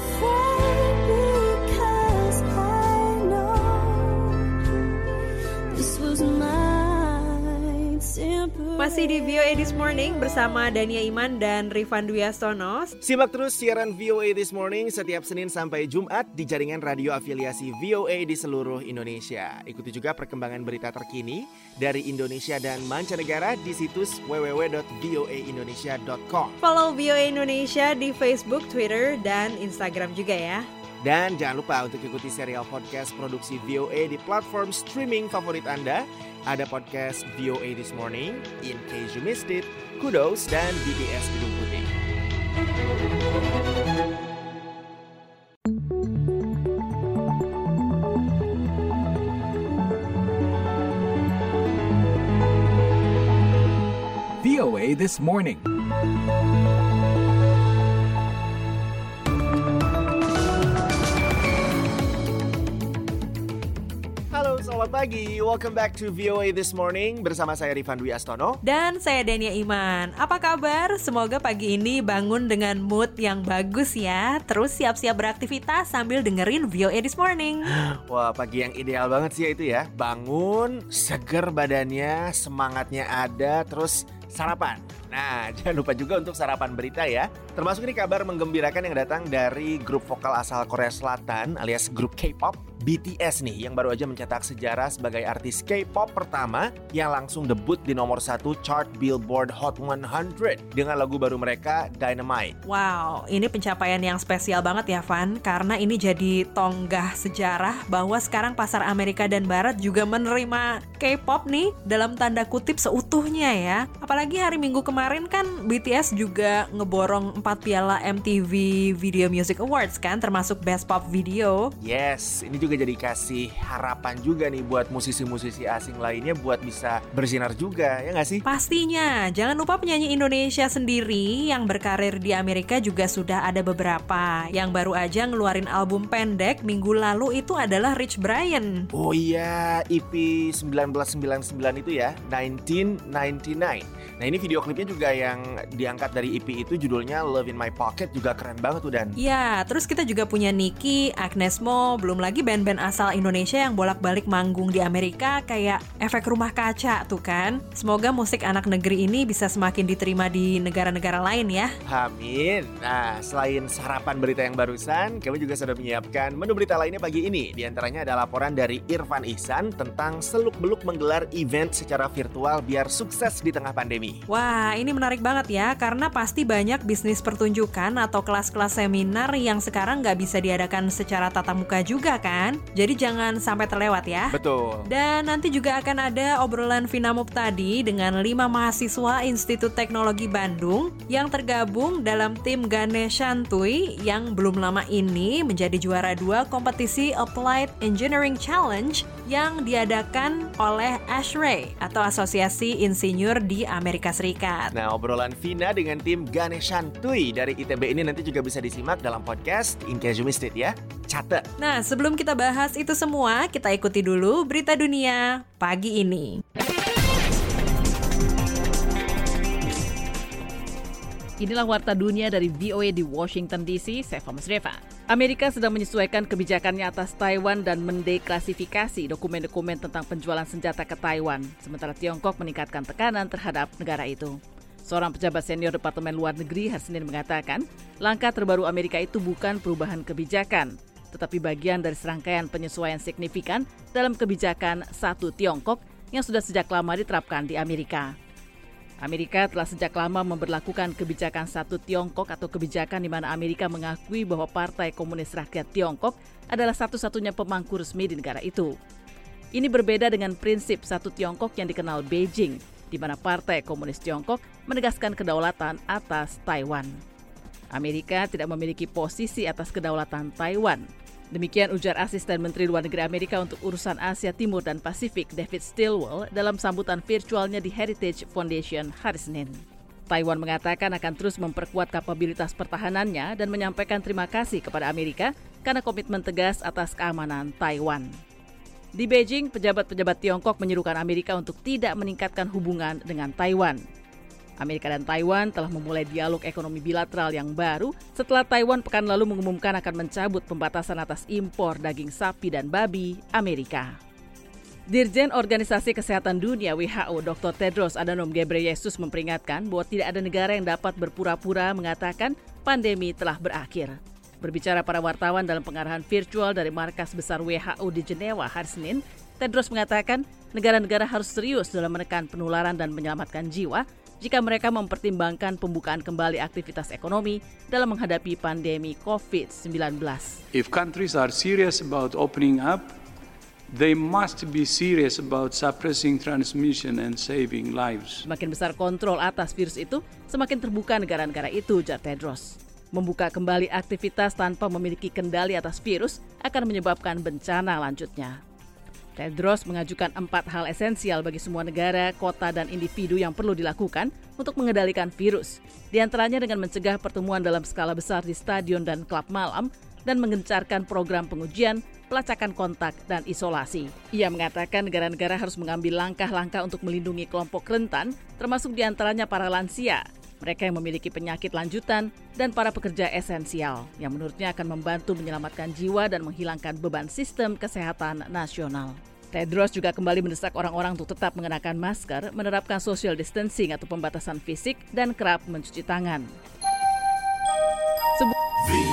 Masih di V O A This Morning bersama Dania Iman dan Rifan Dwi Astono. Simak terus siaran V O A This Morning setiap Senin sampai Jumat di jaringan radio afiliasi V O A di seluruh Indonesia. Ikuti juga perkembangan berita terkini dari Indonesia dan mancanegara di situs w w w dot v o a indonesia dot com. Follow V O A Indonesia di Facebook, Twitter, dan Instagram juga ya. Dan jangan lupa untuk ikuti serial podcast produksi V O A di platform streaming favorit Anda. Ada podcast V O A This Morning, In Case You Missed It, Kudos, dan B T S Gedung Putih. V O A This Morning. Halo, selamat pagi. Welcome back to V O A This Morning bersama saya Rifan Dwi Astono dan saya Dania Iman. Apa kabar? Semoga pagi ini bangun dengan mood yang bagus ya. Terus siap-siap beraktivitas sambil dengerin V O A This Morning. Wah, pagi yang ideal banget sih itu ya. Bangun, seger badannya, semangatnya ada, terus sarapan. Nah, jangan lupa juga untuk sarapan berita ya. Termasuk ini kabar menggembirakan yang datang dari grup vokal asal Korea Selatan alias grup K-pop B T S nih, yang baru aja mencetak sejarah sebagai artis K-pop pertama yang langsung debut di nomor satu chart Billboard Hot seratus dengan lagu baru mereka Dynamite. Wow, ini pencapaian yang spesial banget ya Van, karena ini jadi tonggak sejarah bahwa sekarang pasar Amerika dan Barat juga menerima K-pop nih dalam tanda kutip seutuhnya ya. Apalagi hari Minggu kemarin kan B T S juga ngeborong empat piala M T V Video Music Awards kan, termasuk Best Pop Video. Yes, ini juga jadi kasih harapan juga nih buat musisi-musisi asing lainnya buat bisa bersinar juga, ya nggak sih? Pastinya, jangan lupa penyanyi Indonesia sendiri yang berkarir di Amerika juga sudah ada beberapa. Yang baru aja ngeluarin album pendek minggu lalu itu adalah Rich Brian. Oh iya, E P sembilan belas sembilan puluh sembilan itu ya, nineteen ninety-nine. Nah ini video klipnya juga yang diangkat dari E P itu judulnya Love in My Pocket, juga keren banget tuh Dan. Ya, terus kita juga punya Niki, Agnes Mo, belum lagi band-band asal Indonesia yang bolak-balik manggung di Amerika kayak Efek Rumah Kaca tuh kan. Semoga musik anak negeri ini bisa semakin diterima di negara-negara lain ya. Amin. Nah, selain sarapan berita yang barusan, kami juga sudah menyiapkan menu berita lainnya pagi ini. Di antaranya ada laporan dari Irfan Ihsan tentang seluk-beluk menggelar event secara virtual biar sukses di tengah pandemi. Wah, ini menarik banget ya, karena pasti banyak bisnis pertunjukan atau kelas-kelas seminar yang sekarang nggak bisa diadakan secara tatap muka juga kan. Jadi jangan sampai terlewat ya. Betul. Dan nanti juga akan ada obrolan Vinamub tadi dengan lima mahasiswa Institut Teknologi Bandung yang tergabung dalam tim Ganesh Shantui yang belum lama ini menjadi juara dua kompetisi Applied Engineering Challenge yang diadakan oleh ASHRAE atau Asosiasi Insinyur di Amerika Serikat. Nah, obrolan Vina dengan tim Ganesh Shantui dari I T B ini nanti juga bisa disimak dalam podcast In Case You Missed It ya. Catat. Nah, sebelum kita bahas itu semua, kita ikuti dulu berita dunia pagi ini. Inilah warta dunia dari V O A di Washington D C, saya Fama Sreva. Amerika sedang menyesuaikan kebijakannya atas Taiwan dan mendeklasifikasi dokumen-dokumen tentang penjualan senjata ke Taiwan, sementara Tiongkok meningkatkan tekanan terhadap negara itu. Seorang pejabat senior Departemen Luar Negeri hari Senin mengatakan, langkah terbaru Amerika itu bukan perubahan kebijakan, tetapi bagian dari serangkaian penyesuaian signifikan dalam kebijakan satu Tiongkok yang sudah sejak lama diterapkan di Amerika. Amerika telah sejak lama memberlakukan kebijakan satu Tiongkok atau kebijakan di mana Amerika mengakui bahwa Partai Komunis Rakyat Tiongkok adalah satu-satunya pemangku resmi di negara itu. Ini berbeda dengan prinsip satu Tiongkok yang dikenal Beijing, di mana Partai Komunis Tiongkok menegaskan kedaulatan atas Taiwan. Amerika tidak memiliki posisi atas kedaulatan Taiwan. Demikian ujar Asisten Menteri Luar Negeri Amerika untuk urusan Asia Timur dan Pasifik David Stilwell dalam sambutan virtualnya di Heritage Foundation hari Senin. Taiwan mengatakan akan terus memperkuat kapabilitas pertahanannya dan menyampaikan terima kasih kepada Amerika karena komitmen tegas atas keamanan Taiwan. Di Beijing, pejabat-pejabat Tiongkok menyerukan Amerika untuk tidak meningkatkan hubungan dengan Taiwan. Amerika dan Taiwan telah memulai dialog ekonomi bilateral yang baru setelah Taiwan pekan lalu mengumumkan akan mencabut pembatasan atas impor daging sapi dan babi Amerika. Dirjen Organisasi Kesehatan Dunia W H O Doktor Tedros Adhanom Ghebreyesus memperingatkan bahwa tidak ada negara yang dapat berpura-pura mengatakan pandemi telah berakhir. Berbicara para wartawan dalam pengarahan virtual dari markas besar W H O di Jenewa hari Senin, Tedros mengatakan negara-negara harus serius dalam menekan penularan dan menyelamatkan jiwa, jika mereka mempertimbangkan pembukaan kembali aktivitas ekonomi dalam menghadapi pandemi covid sembilan belas. If countries are serious about opening up, they must be serious about suppressing transmission and saving lives. Semakin besar kontrol atas virus itu, semakin terbuka negara-negara itu, ujar Tedros. Membuka kembali aktivitas tanpa memiliki kendali atas virus akan menyebabkan bencana lanjutnya. Tedros mengajukan empat hal esensial bagi semua negara, kota, dan individu yang perlu dilakukan untuk mengendalikan virus. Di antaranya dengan mencegah pertemuan dalam skala besar di stadion dan klub malam dan menggencarkan program pengujian, pelacakan kontak, dan isolasi. Ia mengatakan negara-negara harus mengambil langkah-langkah untuk melindungi kelompok rentan, termasuk di antaranya para lansia, mereka yang memiliki penyakit lanjutan, dan para pekerja esensial, yang menurutnya akan membantu menyelamatkan jiwa dan menghilangkan beban sistem kesehatan nasional. Tedros juga kembali mendesak orang-orang untuk tetap mengenakan masker, menerapkan social distancing atau pembatasan fisik, dan kerap mencuci tangan. Sebu-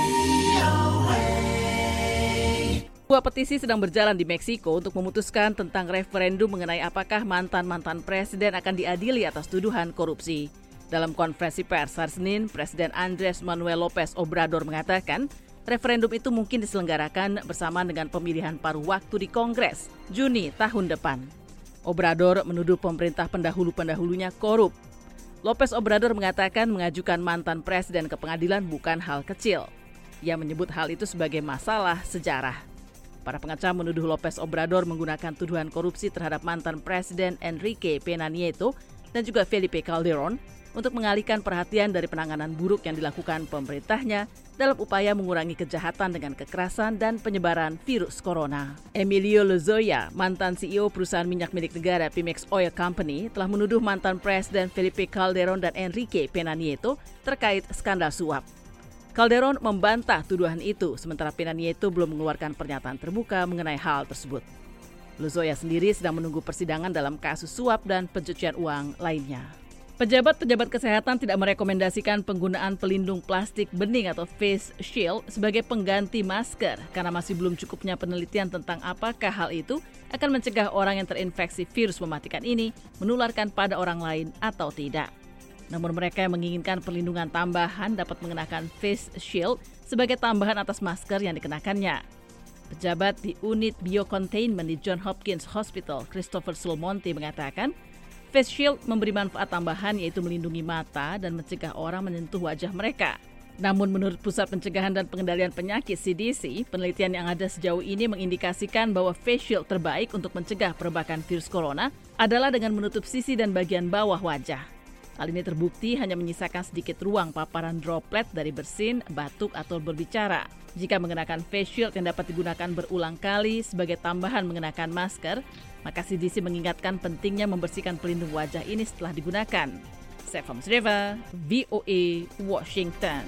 Sebuah petisi sedang berjalan di Meksiko untuk memutuskan tentang referendum mengenai apakah mantan-mantan presiden akan diadili atas tuduhan korupsi. Dalam konferensi pers hari Senin, Presiden Andrés Manuel López Obrador mengatakan referendum itu mungkin diselenggarakan bersamaan dengan pemilihan paruh waktu di Kongres Juni tahun depan. Obrador menuduh pemerintah pendahulu-pendahulunya korup. López Obrador mengatakan mengajukan mantan presiden ke pengadilan bukan hal kecil. Ia menyebut hal itu sebagai masalah sejarah. Para pengacam menuduh López Obrador menggunakan tuduhan korupsi terhadap mantan presiden Enrique Peña Nieto dan juga Felipe Calderón untuk mengalihkan perhatian dari penanganan buruk yang dilakukan pemerintahnya dalam upaya mengurangi kejahatan dengan kekerasan dan penyebaran virus corona. Emilio Lozoya, mantan C E O perusahaan minyak milik negara Pemex Oil Company, telah menuduh mantan Presiden Felipe Calderón dan Enrique Peña Nieto terkait skandal suap. Calderón membantah tuduhan itu, sementara Peña Nieto belum mengeluarkan pernyataan terbuka mengenai hal tersebut. Lozoya sendiri sedang menunggu persidangan dalam kasus suap dan pencucian uang lainnya. Pejabat-pejabat kesehatan tidak merekomendasikan penggunaan pelindung plastik bening atau face shield sebagai pengganti masker karena masih belum cukupnya penelitian tentang apakah hal itu akan mencegah orang yang terinfeksi virus mematikan ini menularkan pada orang lain atau tidak. Namun mereka yang menginginkan perlindungan tambahan dapat mengenakan face shield sebagai tambahan atas masker yang dikenakannya. Pejabat di unit biocontainment di Johns Hopkins Hospital, Christopher Sulmonte, mengatakan face shield memberi manfaat tambahan yaitu melindungi mata dan mencegah orang menyentuh wajah mereka. Namun menurut Pusat Pencegahan dan Pengendalian Penyakit C D C, penelitian yang ada sejauh ini mengindikasikan bahwa face shield terbaik untuk mencegah perebakan virus corona adalah dengan menutup sisi dan bagian bawah wajah. Hal ini terbukti hanya menyisakan sedikit ruang paparan droplet dari bersin, batuk, atau berbicara. Jika mengenakan face shield yang dapat digunakan berulang kali sebagai tambahan mengenakan masker, maka C D C mengingatkan pentingnya membersihkan pelindung wajah ini setelah digunakan. Sefa Musreva, V O A, Washington.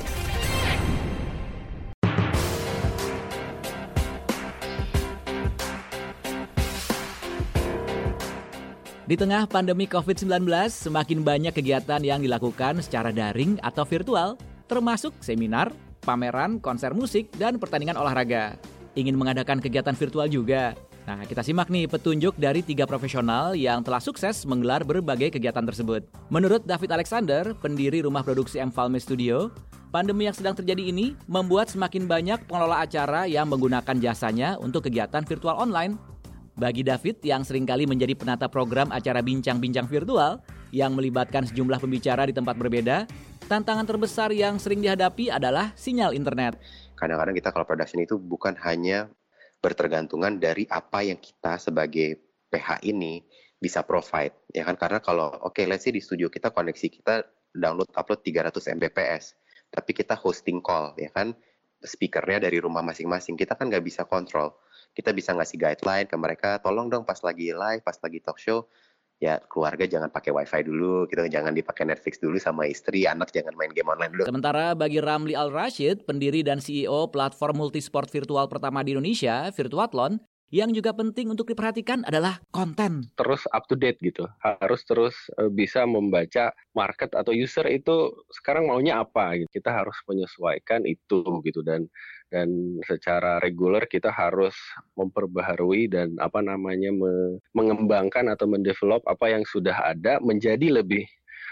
Di tengah pandemi covid sembilan belas, semakin banyak kegiatan yang dilakukan secara daring atau virtual, termasuk seminar, pameran, konser musik, dan pertandingan olahraga. Ingin mengadakan kegiatan virtual juga? Nah, kita simak nih petunjuk dari tiga profesional yang telah sukses menggelar berbagai kegiatan tersebut. Menurut David Alexander, pendiri rumah produksi M Valme Studio, pandemi yang sedang terjadi ini membuat semakin banyak pengelola acara yang menggunakan jasanya untuk kegiatan virtual online. Bagi David yang seringkali menjadi penata program acara bincang-bincang virtual yang melibatkan sejumlah pembicara di tempat berbeda, tantangan terbesar yang sering dihadapi adalah sinyal internet. Kadang-kadang kita kalau production itu bukan hanya bertergantungan dari apa yang kita sebagai P H ini bisa provide, ya kan? Karena kalau oke, okay, let's say di studio kita koneksi kita download upload tiga ratus megabit per second, tapi kita hosting call, ya kan? Speakernya dari rumah masing-masing, kita kan nggak bisa kontrol. Kita bisa ngasih guideline ke mereka, tolong dong pas lagi live, pas lagi talk show, ya keluarga jangan pakai wifi dulu, gitu, jangan dipakai Netflix dulu sama istri, anak jangan main game online dulu. Sementara bagi Ramli Al-Rashid, pendiri dan C E O platform multisport virtual pertama di Indonesia, Virtuathlon, yang juga penting untuk diperhatikan adalah konten. Terus up to date gitu, harus terus bisa membaca market atau user itu sekarang maunya apa gitu. Kita harus menyesuaikan itu gitu, dan dan secara reguler kita harus memperbaharui dan apa namanya me, mengembangkan atau mendevelop apa yang sudah ada menjadi lebih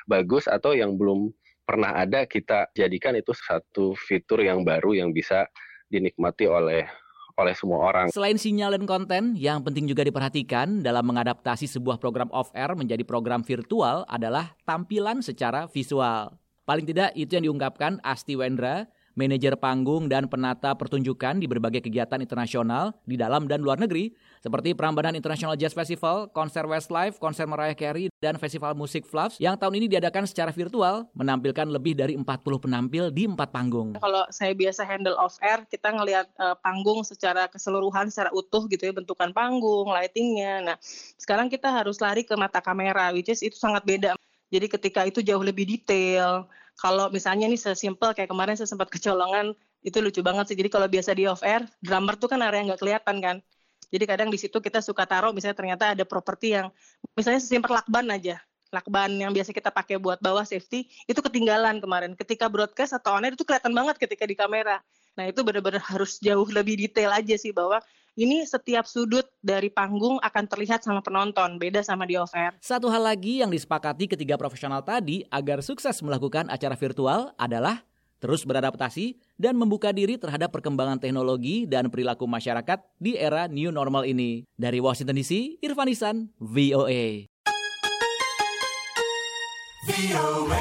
bagus atau yang belum pernah ada, kita jadikan itu satu fitur yang baru yang bisa dinikmati oleh oleh semua orang. Selain sinyal dan konten, yang penting juga diperhatikan dalam mengadaptasi sebuah program off-air menjadi program virtual adalah tampilan secara visual. Paling tidak itu yang diungkapkan Asti Wendra, manajer panggung dan penata pertunjukan di berbagai kegiatan internasional di dalam dan luar negeri, seperti Prambanan International Jazz Festival, konser Westlife, konser Mariah Carey, dan festival musik Fluffs yang tahun ini diadakan secara virtual, menampilkan lebih dari empat puluh penampil di empat panggung. Kalau saya biasa handle off-air, kita ngelihat uh, panggung secara keseluruhan, secara utuh gitu ya, bentukan panggung, lightingnya. Nah, sekarang kita harus lari ke mata kamera, which is itu sangat beda. Jadi ketika itu jauh lebih detail. Kalau misalnya nih sesimpel kayak kemarin saya sempat kecolongan, itu lucu banget sih. Jadi kalau biasa di off-air, drummer tuh kan area nggak kelihatan kan. Jadi kadang di situ kita suka taruh misalnya ternyata ada properti yang misalnya sesimpel lakban aja. Lakban yang biasa kita pakai buat bawah safety, itu ketinggalan kemarin. Ketika broadcast atau on-air itu kelihatan banget ketika di kamera. Nah itu benar-benar harus jauh lebih detail aja sih bahwa ini setiap sudut dari panggung akan terlihat sama penonton, beda sama di off-air. Satu hal lagi yang disepakati ketiga profesional tadi agar sukses melakukan acara virtual adalah terus beradaptasi dan membuka diri terhadap perkembangan teknologi dan perilaku masyarakat di era new normal ini. Dari Washington D C, Irfan Ihsan, V O A. V O A.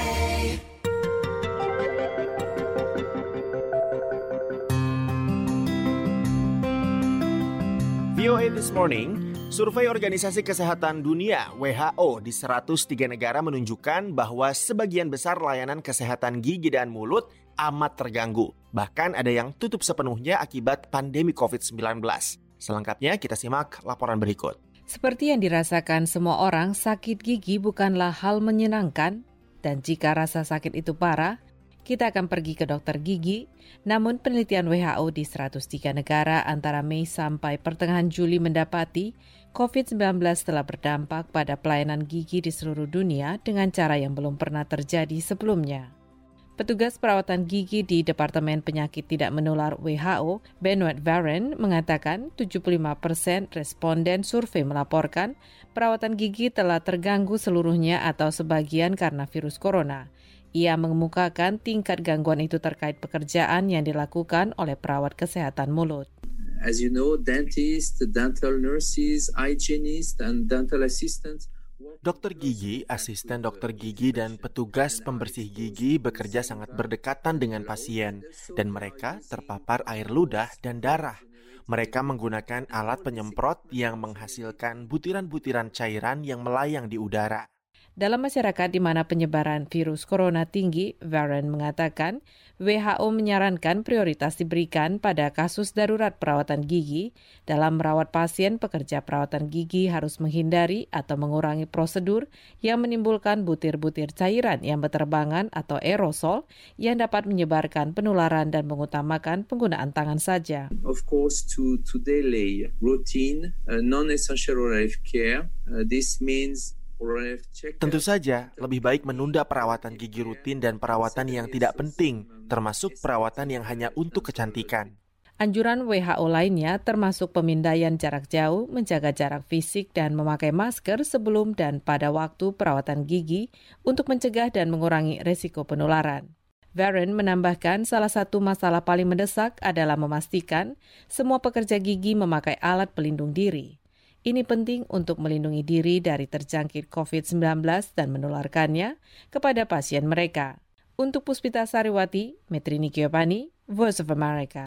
V O A This Morning, survei Organisasi Kesehatan Dunia W H O di seratus tiga negara menunjukkan bahwa sebagian besar layanan kesehatan gigi dan mulut amat terganggu. Bahkan ada yang tutup sepenuhnya akibat pandemi covid sembilan belas. Selengkapnya kita simak laporan berikut. Seperti yang dirasakan semua orang, sakit gigi bukanlah hal menyenangkan. Dan jika rasa sakit itu parah, kita akan pergi ke dokter gigi. Namun penelitian W H O di seratus tiga negara antara Mei sampai pertengahan Juli mendapati covid sembilan belas telah berdampak pada pelayanan gigi di seluruh dunia dengan cara yang belum pernah terjadi sebelumnya. Petugas perawatan gigi di Departemen Penyakit Tidak Menular W H O, Benoit Varenne, mengatakan tujuh puluh lima persen responden survei melaporkan perawatan gigi telah terganggu seluruhnya atau sebagian karena virus corona. Ia mengemukakan tingkat gangguan itu terkait pekerjaan yang dilakukan oleh perawat kesehatan mulut. As you know, dentists, dental nurses, hygienists, and dental assistants. Dokter gigi, asisten dokter gigi, dan petugas pembersih gigi bekerja sangat berdekatan dengan pasien, dan mereka terpapar air ludah dan darah. Mereka menggunakan alat penyemprot yang menghasilkan butiran-butiran cairan yang melayang di udara. Dalam masyarakat di mana penyebaran virus corona tinggi, Varenne mengatakan W H O menyarankan prioritas diberikan pada kasus darurat perawatan gigi. Dalam merawat pasien, pekerja perawatan gigi harus menghindari atau mengurangi prosedur yang menimbulkan butir-butir cairan yang berterbangan atau aerosol yang dapat menyebarkan penularan dan mengutamakan penggunaan tangan saja. Of course, to, to delay routine, uh, non-essential oral care, uh, this means tentu saja, lebih baik menunda perawatan gigi rutin dan perawatan yang tidak penting, termasuk perawatan yang hanya untuk kecantikan. Anjuran W H O lainnya termasuk pemindaian jarak jauh, menjaga jarak fisik, dan memakai masker sebelum dan pada waktu perawatan gigi untuk mencegah dan mengurangi risiko penularan. Varenne menambahkan salah satu masalah paling mendesak adalah memastikan semua pekerja gigi memakai alat pelindung diri. Ini penting untuk melindungi diri dari terjangkit covid sembilan belas dan menularkannya kepada pasien mereka. Untuk Puspita Sariwati, Metrini Giovanni, Voice of America.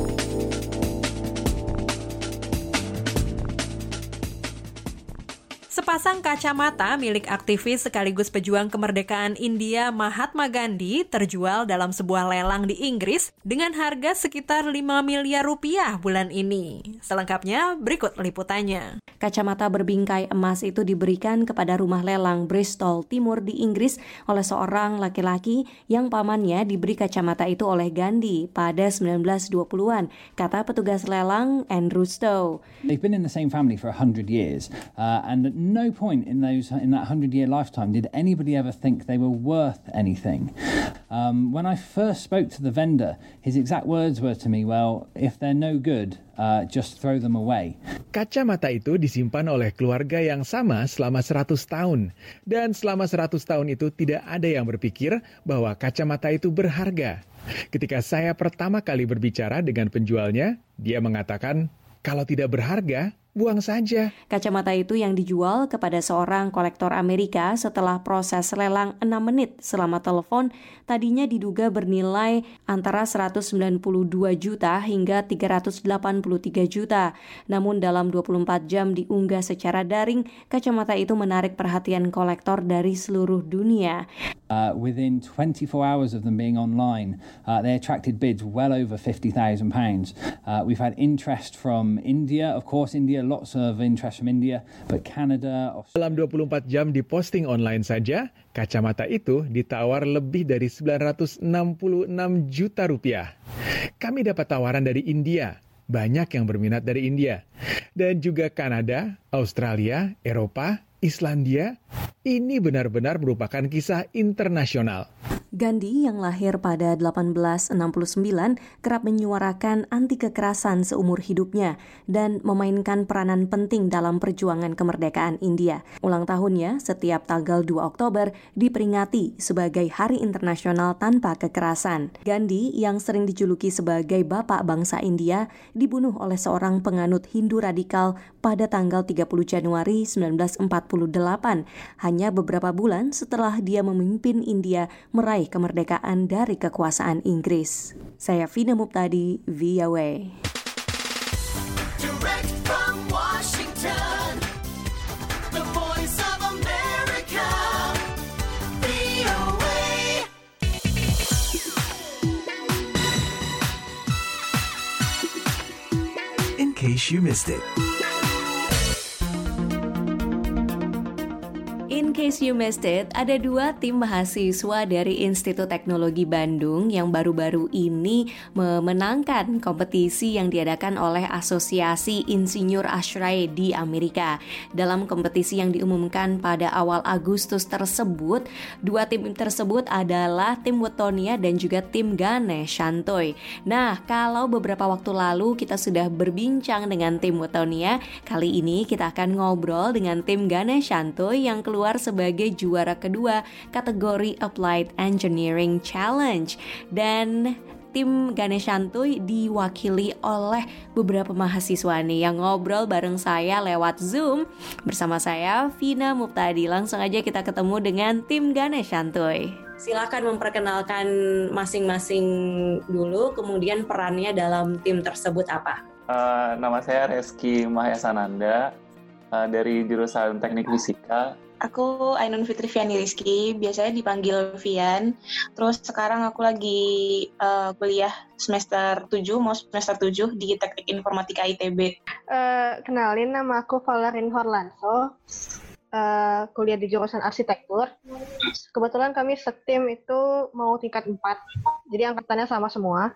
Sepasang kacamata milik aktivis sekaligus pejuang kemerdekaan India Mahatma Gandhi terjual dalam sebuah lelang di Inggris dengan harga sekitar lima miliar rupiah bulan ini. Selengkapnya berikut liputannya. Kacamata berbingkai emas itu diberikan kepada rumah lelang Bristol Timur di Inggris oleh seorang laki-laki yang pamannya diberi kacamata itu oleh Gandhi pada sembilan belas dua puluhan, kata petugas lelang Andrew Stowe. They've been in the same family for one hundred years uh, and no point in those in that hundred-year lifetime did anybody ever think they were worth anything. Um, when I first spoke to the vendor, his exact words were to me, "Well, if they're no good, uh, just throw them away." Kacamata itu disimpan oleh keluarga yang sama selama seratus tahun. Dan selama seratus tahun itu tidak ada yang berpikir bahwa kacamata itu berharga. Ketika saya pertama kali berbicara dengan penjualnya, dia mengatakan, kalau tidak berharga, buang saja. Kacamata itu yang dijual kepada seorang kolektor Amerika setelah proses lelang enam menit selama telepon tadinya diduga bernilai antara seratus sembilan puluh dua juta hingga tiga ratus delapan puluh tiga juta. Namun dalam dua puluh empat jam diunggah secara daring, kacamata itu menarik perhatian kolektor dari seluruh dunia. Uh, within twenty-four hours of them being online, uh, they attracted bids well over fifty thousand pounds. Uh, we've had interest from India, of course, India, lots of interest from India, but Canada. Dalam dua puluh empat jam diposting online saja, kacamata itu ditawar lebih dari sembilan ratus enam puluh enam juta rupiah. Kami dapat tawaran dari India, banyak yang berminat dari India, dan juga Kanada, Australia, Eropa, Islandia. Ini benar-benar merupakan kisah internasional. Gandhi yang lahir pada delapan belas enam puluh sembilan kerap menyuarakan anti kekerasan seumur hidupnya dan memainkan peranan penting dalam perjuangan kemerdekaan India. Ulang tahunnya setiap tanggal dua Oktober diperingati sebagai Hari Internasional Tanpa Kekerasan. Gandhi yang sering dijuluki sebagai Bapak Bangsa India dibunuh oleh seorang penganut Hindu radikal pada tanggal tiga puluh Januari sembilan belas empat puluh delapan, hanya beberapa bulan setelah dia memimpin India meraih kemerdekaan dari kekuasaan Inggris. Saya Vina Muptadi, V O A. Direct from Washington, the voice of America, V O A. In case you missed it. In case you missed it, ada dua tim mahasiswa dari Institut Teknologi Bandung yang baru-baru ini memenangkan kompetisi yang diadakan oleh Asosiasi Insinyur Ashray di Amerika. Dalam kompetisi yang diumumkan pada awal Agustus tersebut, dua tim tersebut adalah tim Wetonia dan juga tim Ganesh Shantoy. Nah, kalau beberapa waktu lalu kita sudah berbincang dengan tim Wetonia, kali ini kita akan ngobrol dengan tim Ganesh Shantoy yang keluar sebagai juara kedua kategori Applied Engineering Challenge. Dan tim Ganesh Shantoy diwakili oleh beberapa mahasiswa nih yang ngobrol bareng saya lewat Zoom. Bersama saya Vina Muptadi. Langsung aja kita ketemu dengan tim Ganesh Shantoy. Silakan memperkenalkan masing-masing dulu, kemudian perannya dalam tim tersebut apa? Uh, nama saya Reski Mahyasananda uh, dari jurusan Teknik Fisika. Aku Ainun Fitri Viani Rizky, biasanya dipanggil Vian. Terus sekarang aku lagi uh, kuliah semester tujuh, mau semester tujuh di Teknik Informatika I T B. Uh, kenalin, nama aku Valerin Horlanso, uh, kuliah di jurusan Arsitektur. Kebetulan kami setim itu mau tingkat empat, jadi angkatannya sama semua.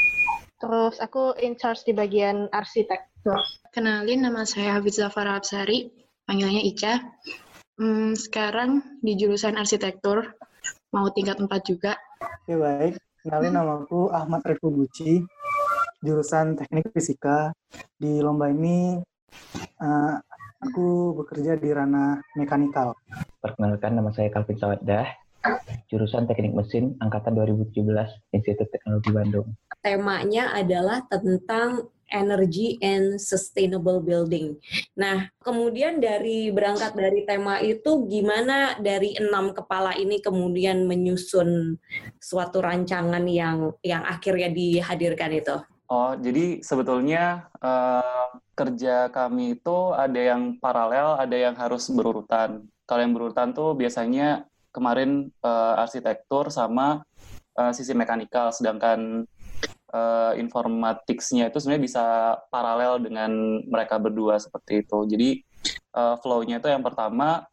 Terus aku in charge di bagian arsitektur. Kenalin, nama saya Hafizah Farah Absari, panggilnya Ica. Hmm, sekarang di jurusan arsitektur, mau tingkat empat juga. Oke, baik. Kenalin, namaku Ahmad Refubuci, jurusan Teknik Fisika. Di lomba ini, uh, aku bekerja di ranah mekanikal. Perkenalkan, nama saya Calvin Sawadah, jurusan Teknik Mesin, angkatan dua ribu tujuh belas, Institut Teknologi Bandung. Temanya adalah tentang Energy and Sustainable Building. Nah, kemudian dari berangkat dari tema itu, gimana dari enam kepala ini kemudian menyusun suatu rancangan yang yang akhirnya dihadirkan itu? Oh, jadi sebetulnya uh, kerja kami itu ada yang paralel, ada yang harus berurutan. Kalau yang berurutan tuh biasanya kemarin uh, arsitektur sama uh, sisi mekanikal, sedangkan Uh, informaticsnya itu sebenarnya bisa paralel dengan mereka berdua seperti itu. Jadi uh, flow-nya itu yang pertama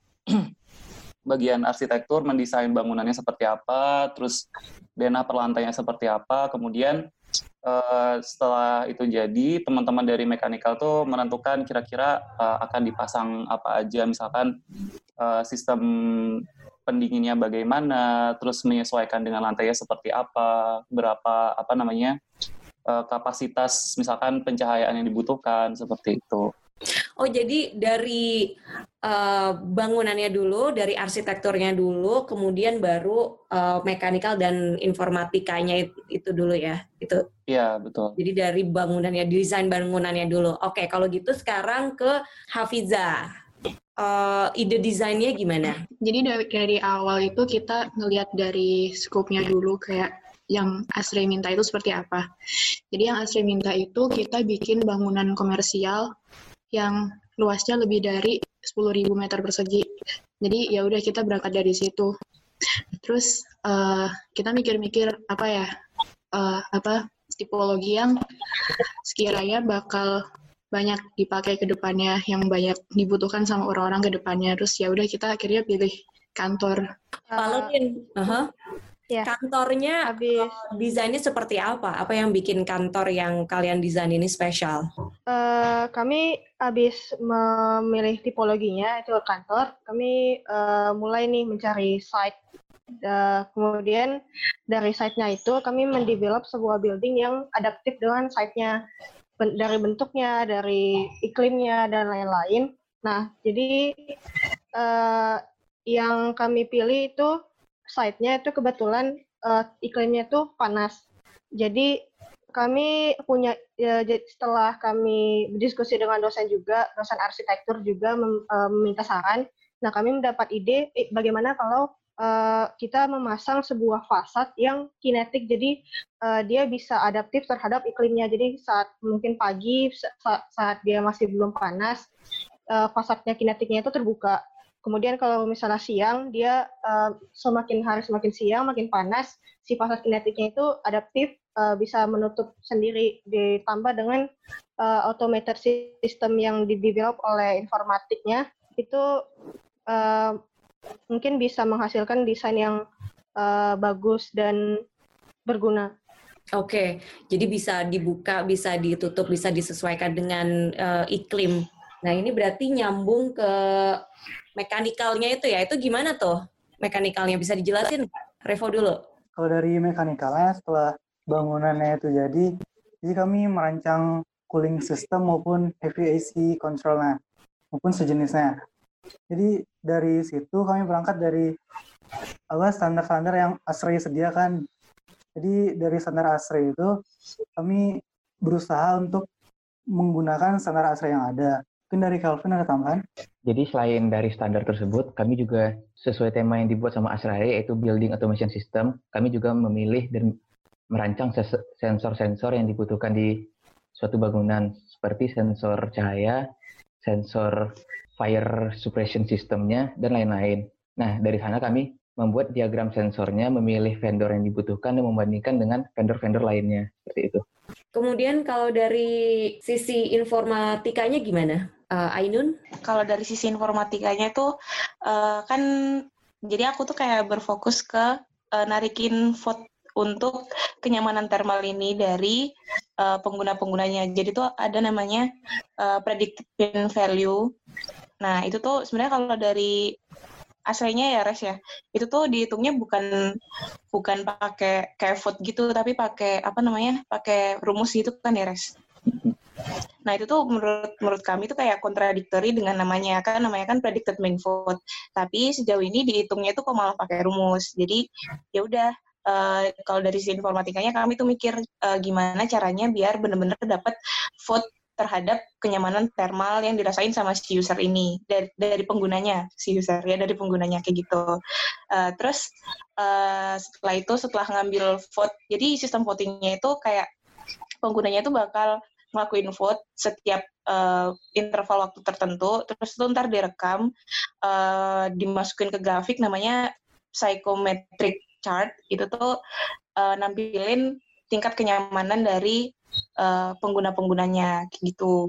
bagian arsitektur mendesain bangunannya seperti apa, terus denah perlantainya seperti apa, kemudian uh, setelah itu jadi, teman-teman dari mechanical tuh menentukan kira-kira uh, akan dipasang apa aja, misalkan uh, sistem pendinginnya bagaimana, terus menyesuaikan dengan lantainya seperti apa, berapa apa namanya uh, kapasitas misalkan pencahayaan yang dibutuhkan seperti itu. Oh, jadi dari uh, bangunannya dulu, dari arsitekturnya dulu, kemudian baru uh, mekanikal dan informatikanya itu, itu dulu ya, itu. Iya, betul. Jadi dari bangunannya, desain bangunannya dulu. Oke, kalau gitu sekarang ke Hafiza. Uh, ide desainnya gimana? Jadi dari, dari awal itu kita ngelihat dari scope-nya dulu, kayak yang Asri minta itu seperti apa. Jadi yang Asri minta itu kita bikin bangunan komersial yang luasnya lebih dari sepuluh ribu meter persegi. Jadi ya udah kita berangkat dari situ. Terus uh, kita mikir-mikir apa ya, uh, apa tipologi yang sekiranya bakal banyak dipakai ke depannya, yang banyak dibutuhkan sama orang-orang ke depannya. Terus ya udah kita akhirnya pilih kantor. Valerin, uh-huh. Ya. Kantornya Habis desainnya seperti apa? Apa yang bikin kantor yang kalian desain ini spesial? Uh, kami habis memilih tipologinya itu kantor, kami uh, mulai nih mencari site. Uh, kemudian dari site-nya itu kami mendevelop sebuah building yang adaptif dengan site-nya, ben- dari bentuknya, dari iklimnya dan lain-lain. Nah, jadi uh, yang kami pilih itu site-nya itu kebetulan uh, iklimnya itu panas. Jadi kami punya ya, setelah kami berdiskusi dengan dosen juga, dosen arsitektur juga mem, uh, meminta saran. Nah, kami mendapat ide eh, bagaimana kalau uh, kita memasang sebuah fasad yang kinetik, jadi uh, dia bisa adaptif terhadap iklimnya. Jadi saat mungkin pagi, saat, saat dia masih belum panas, uh, fasadnya kinetiknya itu terbuka. Kemudian kalau misalnya siang, dia uh, semakin hari semakin siang, makin panas, si fasad kinetiknya itu adaptif, uh, bisa menutup sendiri, ditambah dengan uh, automated system yang di-develop oleh informatiknya, itu uh, mungkin bisa menghasilkan desain yang uh, bagus dan berguna. Oke, jadi bisa dibuka, bisa ditutup, bisa disesuaikan dengan uh, iklim. Nah, ini berarti nyambung ke mekanikalnya itu ya. Itu gimana tuh mekanikalnya? Bisa dijelasin, Revo dulu. Kalau dari mekanikalnya, setelah bangunannya itu jadi, jadi kami merancang cooling system maupun heavy A C control-nya, maupun sejenisnya. Jadi dari situ kami berangkat dari apa standar-standar yang Asri sediakan. Jadi dari standar Asri itu kami berusaha untuk menggunakan standar Asri yang ada. Mungkin dari Calvin ada tambahan? Jadi selain dari standar tersebut, kami juga sesuai tema yang dibuat sama Asrae, yaitu Building Automation System, kami juga memilih dan merancang ses- sensor-sensor yang dibutuhkan di suatu bangunan, seperti sensor cahaya, sensor fire suppression systemnya, dan lain-lain. Nah, dari sana kami membuat diagram sensornya, memilih vendor yang dibutuhkan, dan membandingkan dengan vendor-vendor lainnya, seperti itu. Kemudian kalau dari sisi informatikanya gimana, uh, Ainun? Kalau dari sisi informatikanya tuh uh, kan jadi aku tuh kayak berfokus ke uh, narikin vote untuk kenyamanan thermal ini dari uh, pengguna-penggunanya. Jadi tuh ada namanya uh, predicted mean value. Nah, itu tuh sebenarnya kalau dari aslinya ya Res ya, itu tuh dihitungnya bukan bukan pakai kayak vote gitu, tapi pakai apa namanya, pakai rumus gitu kan ya Res. Nah itu tuh menurut menurut kami tuh kayak kontradiktori dengan namanya, kan namanya kan predicted mean vote, tapi sejauh ini dihitungnya tuh kok malah pakai rumus. Jadi ya udah, uh, kalau dari sisi informatikanya kami tuh mikir uh, gimana caranya biar benar-benar dapat vote terhadap kenyamanan thermal yang dirasain sama si user ini dari, dari penggunanya, si user ya dari penggunanya kayak gitu. Uh, terus uh, setelah itu setelah ngambil vote, jadi sistem votingnya itu kayak penggunanya itu bakal ngelakuin vote setiap uh, interval waktu tertentu, terus itu ntar direkam, uh, dimasukin ke grafik namanya psychometric chart, itu tuh uh, nampilin tingkat kenyamanan dari Uh, pengguna-penggunanya gitu.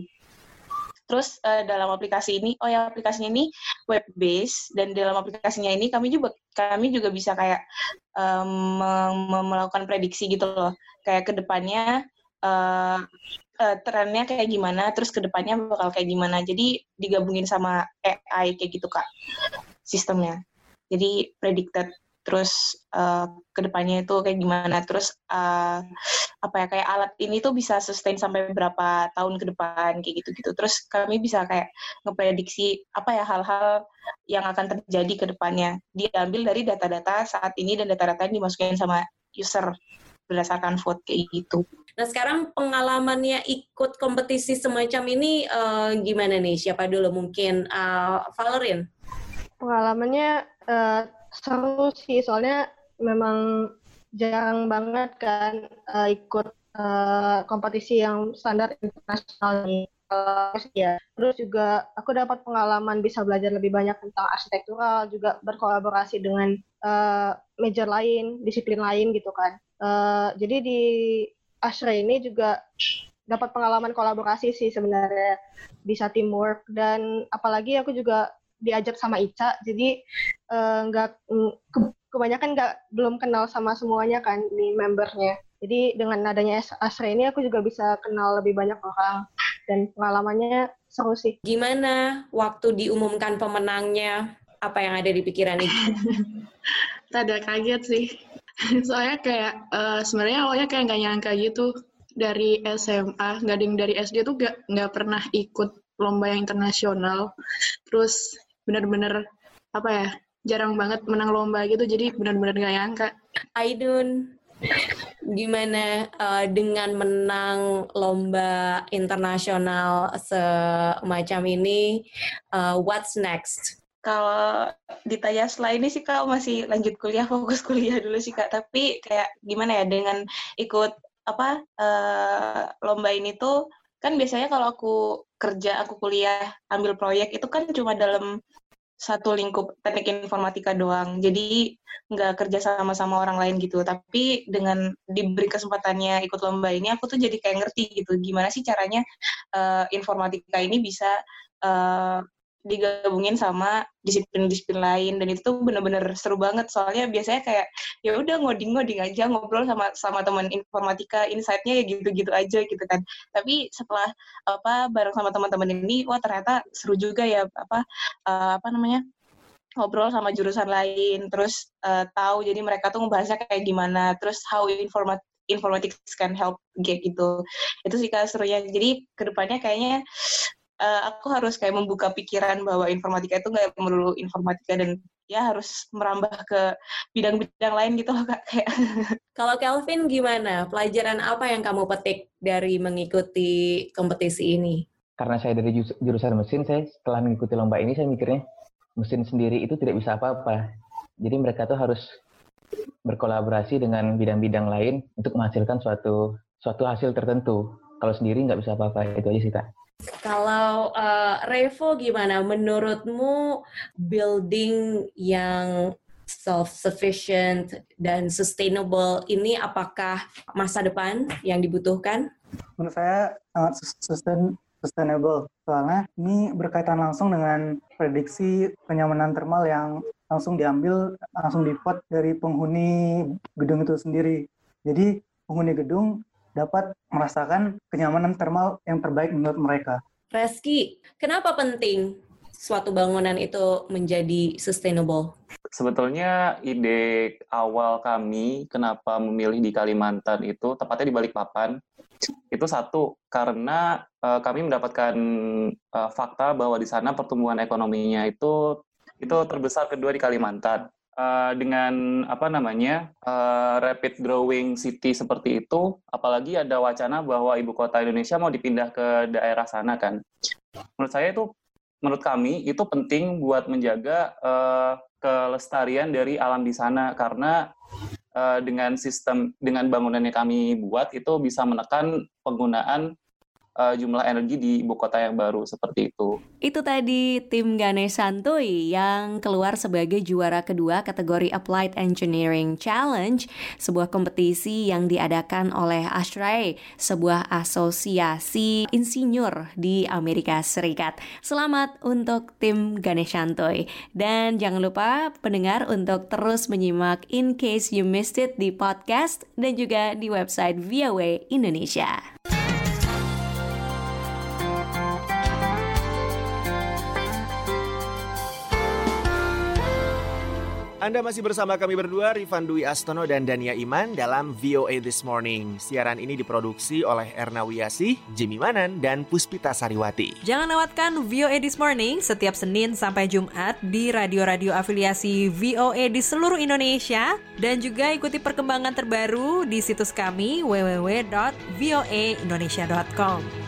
Terus uh, dalam aplikasi ini, oh ya aplikasinya ini web based, dan dalam aplikasinya ini kami juga kami juga bisa kayak um, melakukan prediksi gitu loh. Kayak kedepannya uh, uh, trennya kayak gimana, terus kedepannya bakal kayak gimana. Jadi digabungin sama A I kayak gitu Kak sistemnya. Jadi predicted, terus uh, kedepannya itu kayak gimana, terus uh, apa ya kayak alat ini tuh bisa sustain sampai berapa tahun ke depan kayak gitu-gitu. Terus kami bisa kayak ngeprediksi apa ya hal-hal yang akan terjadi ke depannya. Diambil dari data-data saat ini dan data-data yang dimasukin sama user berdasarkan vote kayak gitu. Nah sekarang pengalamannya ikut kompetisi semacam ini uh, gimana nih? Siapa dulu mungkin uh, Valerin? Pengalamannya uh, seru sih, soalnya memang jarang banget kan uh, ikut uh, kompetisi yang standar internasional nih. Uh, ya. Terus juga aku dapat pengalaman bisa belajar lebih banyak tentang arsitektural, juga berkolaborasi dengan uh, major lain, disiplin lain gitu kan. Uh, jadi di Ashra ini juga dapat pengalaman kolaborasi sih sebenarnya, bisa teamwork, dan apalagi aku juga diajak sama Ica, jadi nggak uh, ke, kebanyakan nggak belum kenal sama semuanya kan di membernya. Jadi dengan adanya Ashra ini aku juga bisa kenal lebih banyak orang dan pengalamannya seru sih. Gimana waktu diumumkan pemenangnya? Apa yang ada di pikiran Ica? Rada kaget sih. Soalnya kayak uh, sebenarnya awalnya kayak nggak nyangka gitu, dari S M A, nggak ada yang dari S D tuh nggak nggak pernah ikut lomba yang internasional. Terus benar-benar apa ya jarang banget menang lomba gitu, jadi benar-benar nggak nyangka. Aidun, gimana uh, dengan menang lomba internasional semacam ini? Uh, what's next? Kalau ditanya setelah ini sih Kak masih lanjut kuliah, fokus kuliah dulu sih Kak. Tapi kayak gimana ya dengan ikut apa uh, lomba ini tuh kan biasanya kalau aku kerja, aku kuliah, ambil proyek itu kan cuma dalam satu lingkup teknik informatika doang. Jadi nggak kerja sama-sama orang lain gitu. Tapi dengan diberi kesempatannya ikut lomba ini, aku tuh jadi kayak ngerti gitu gimana sih caranya uh, informatika ini bisa uh, digabungin sama disiplin-disiplin lain, dan itu tuh bener-bener seru banget. Soalnya biasanya kayak ya udah ngoding-ngoding aja, ngobrol sama sama teman informatika, insight-nya ya gitu-gitu aja gitu kan. Tapi setelah apa bareng sama teman-teman ini, wah ternyata seru juga ya apa uh, apa namanya ngobrol sama jurusan lain, terus uh, tahu jadi mereka tuh ngebahasnya kayak gimana, terus how informat informatics can help kayak gitu. Itu sih Kak serunya. Jadi kedepannya kayaknya Uh, aku harus kayak membuka pikiran bahwa informatika itu nggak melulu informatika, dan ya harus merambah ke bidang-bidang lain gitu loh Kak. Kalau Kelvin gimana? Pelajaran apa yang kamu petik dari mengikuti kompetisi ini? Karena saya dari jurusan mesin, saya setelah mengikuti lomba ini saya mikirnya mesin sendiri itu tidak bisa apa-apa. Jadi mereka tuh harus berkolaborasi dengan bidang-bidang lain untuk menghasilkan suatu suatu hasil tertentu. Kalau sendiri nggak bisa apa-apa, itu aja sih Kak. Kalau uh, Revo gimana? Menurutmu building yang self-sufficient dan sustainable ini apakah masa depan yang dibutuhkan? Menurut saya sangat sustain, sustainable. Soalnya ini berkaitan langsung dengan prediksi kenyamanan termal yang langsung diambil, langsung dipot dari penghuni gedung itu sendiri. Jadi penghuni gedung dapat merasakan kenyamanan termal yang terbaik menurut mereka. Reski, kenapa penting suatu bangunan itu menjadi sustainable? Sebetulnya ide awal kami kenapa memilih di Kalimantan itu, tepatnya di Balikpapan, itu satu, karena uh, kami mendapatkan uh, fakta bahwa di sana pertumbuhan ekonominya itu itu terbesar kedua di Kalimantan. Uh, dengan apa namanya uh, rapid growing city seperti itu, apalagi ada wacana bahwa ibu kota Indonesia mau dipindah ke daerah sana kan. Menurut saya itu, menurut kami itu penting buat menjaga uh, kelestarian dari alam di sana, karena uh, dengan sistem dengan bangunan yang kami buat itu bisa menekan penggunaan uh, jumlah energi di ibu kota yang baru seperti itu. Itu tadi tim Ganesh Santoy yang keluar sebagai juara kedua kategori Applied Engineering Challenge, sebuah kompetisi yang diadakan oleh ASHRAE, sebuah asosiasi insinyur di Amerika Serikat. Selamat untuk tim Ganesh Santoy. Dan jangan lupa pendengar untuk terus menyimak In Case You Missed It di podcast dan juga di website V O A Indonesia. Anda masih bersama kami berdua, Rifan Dwi Astono dan Dania Iman dalam V O A This Morning. Siaran ini diproduksi oleh Erna Wiyasih, Jimmy Manan, dan Puspita Sariwati. Jangan lewatkan V O A This Morning setiap Senin sampai Jumat di radio-radio afiliasi V O A di seluruh Indonesia. Dan juga ikuti perkembangan terbaru di situs kami w w w dot v o a indonesia dot com.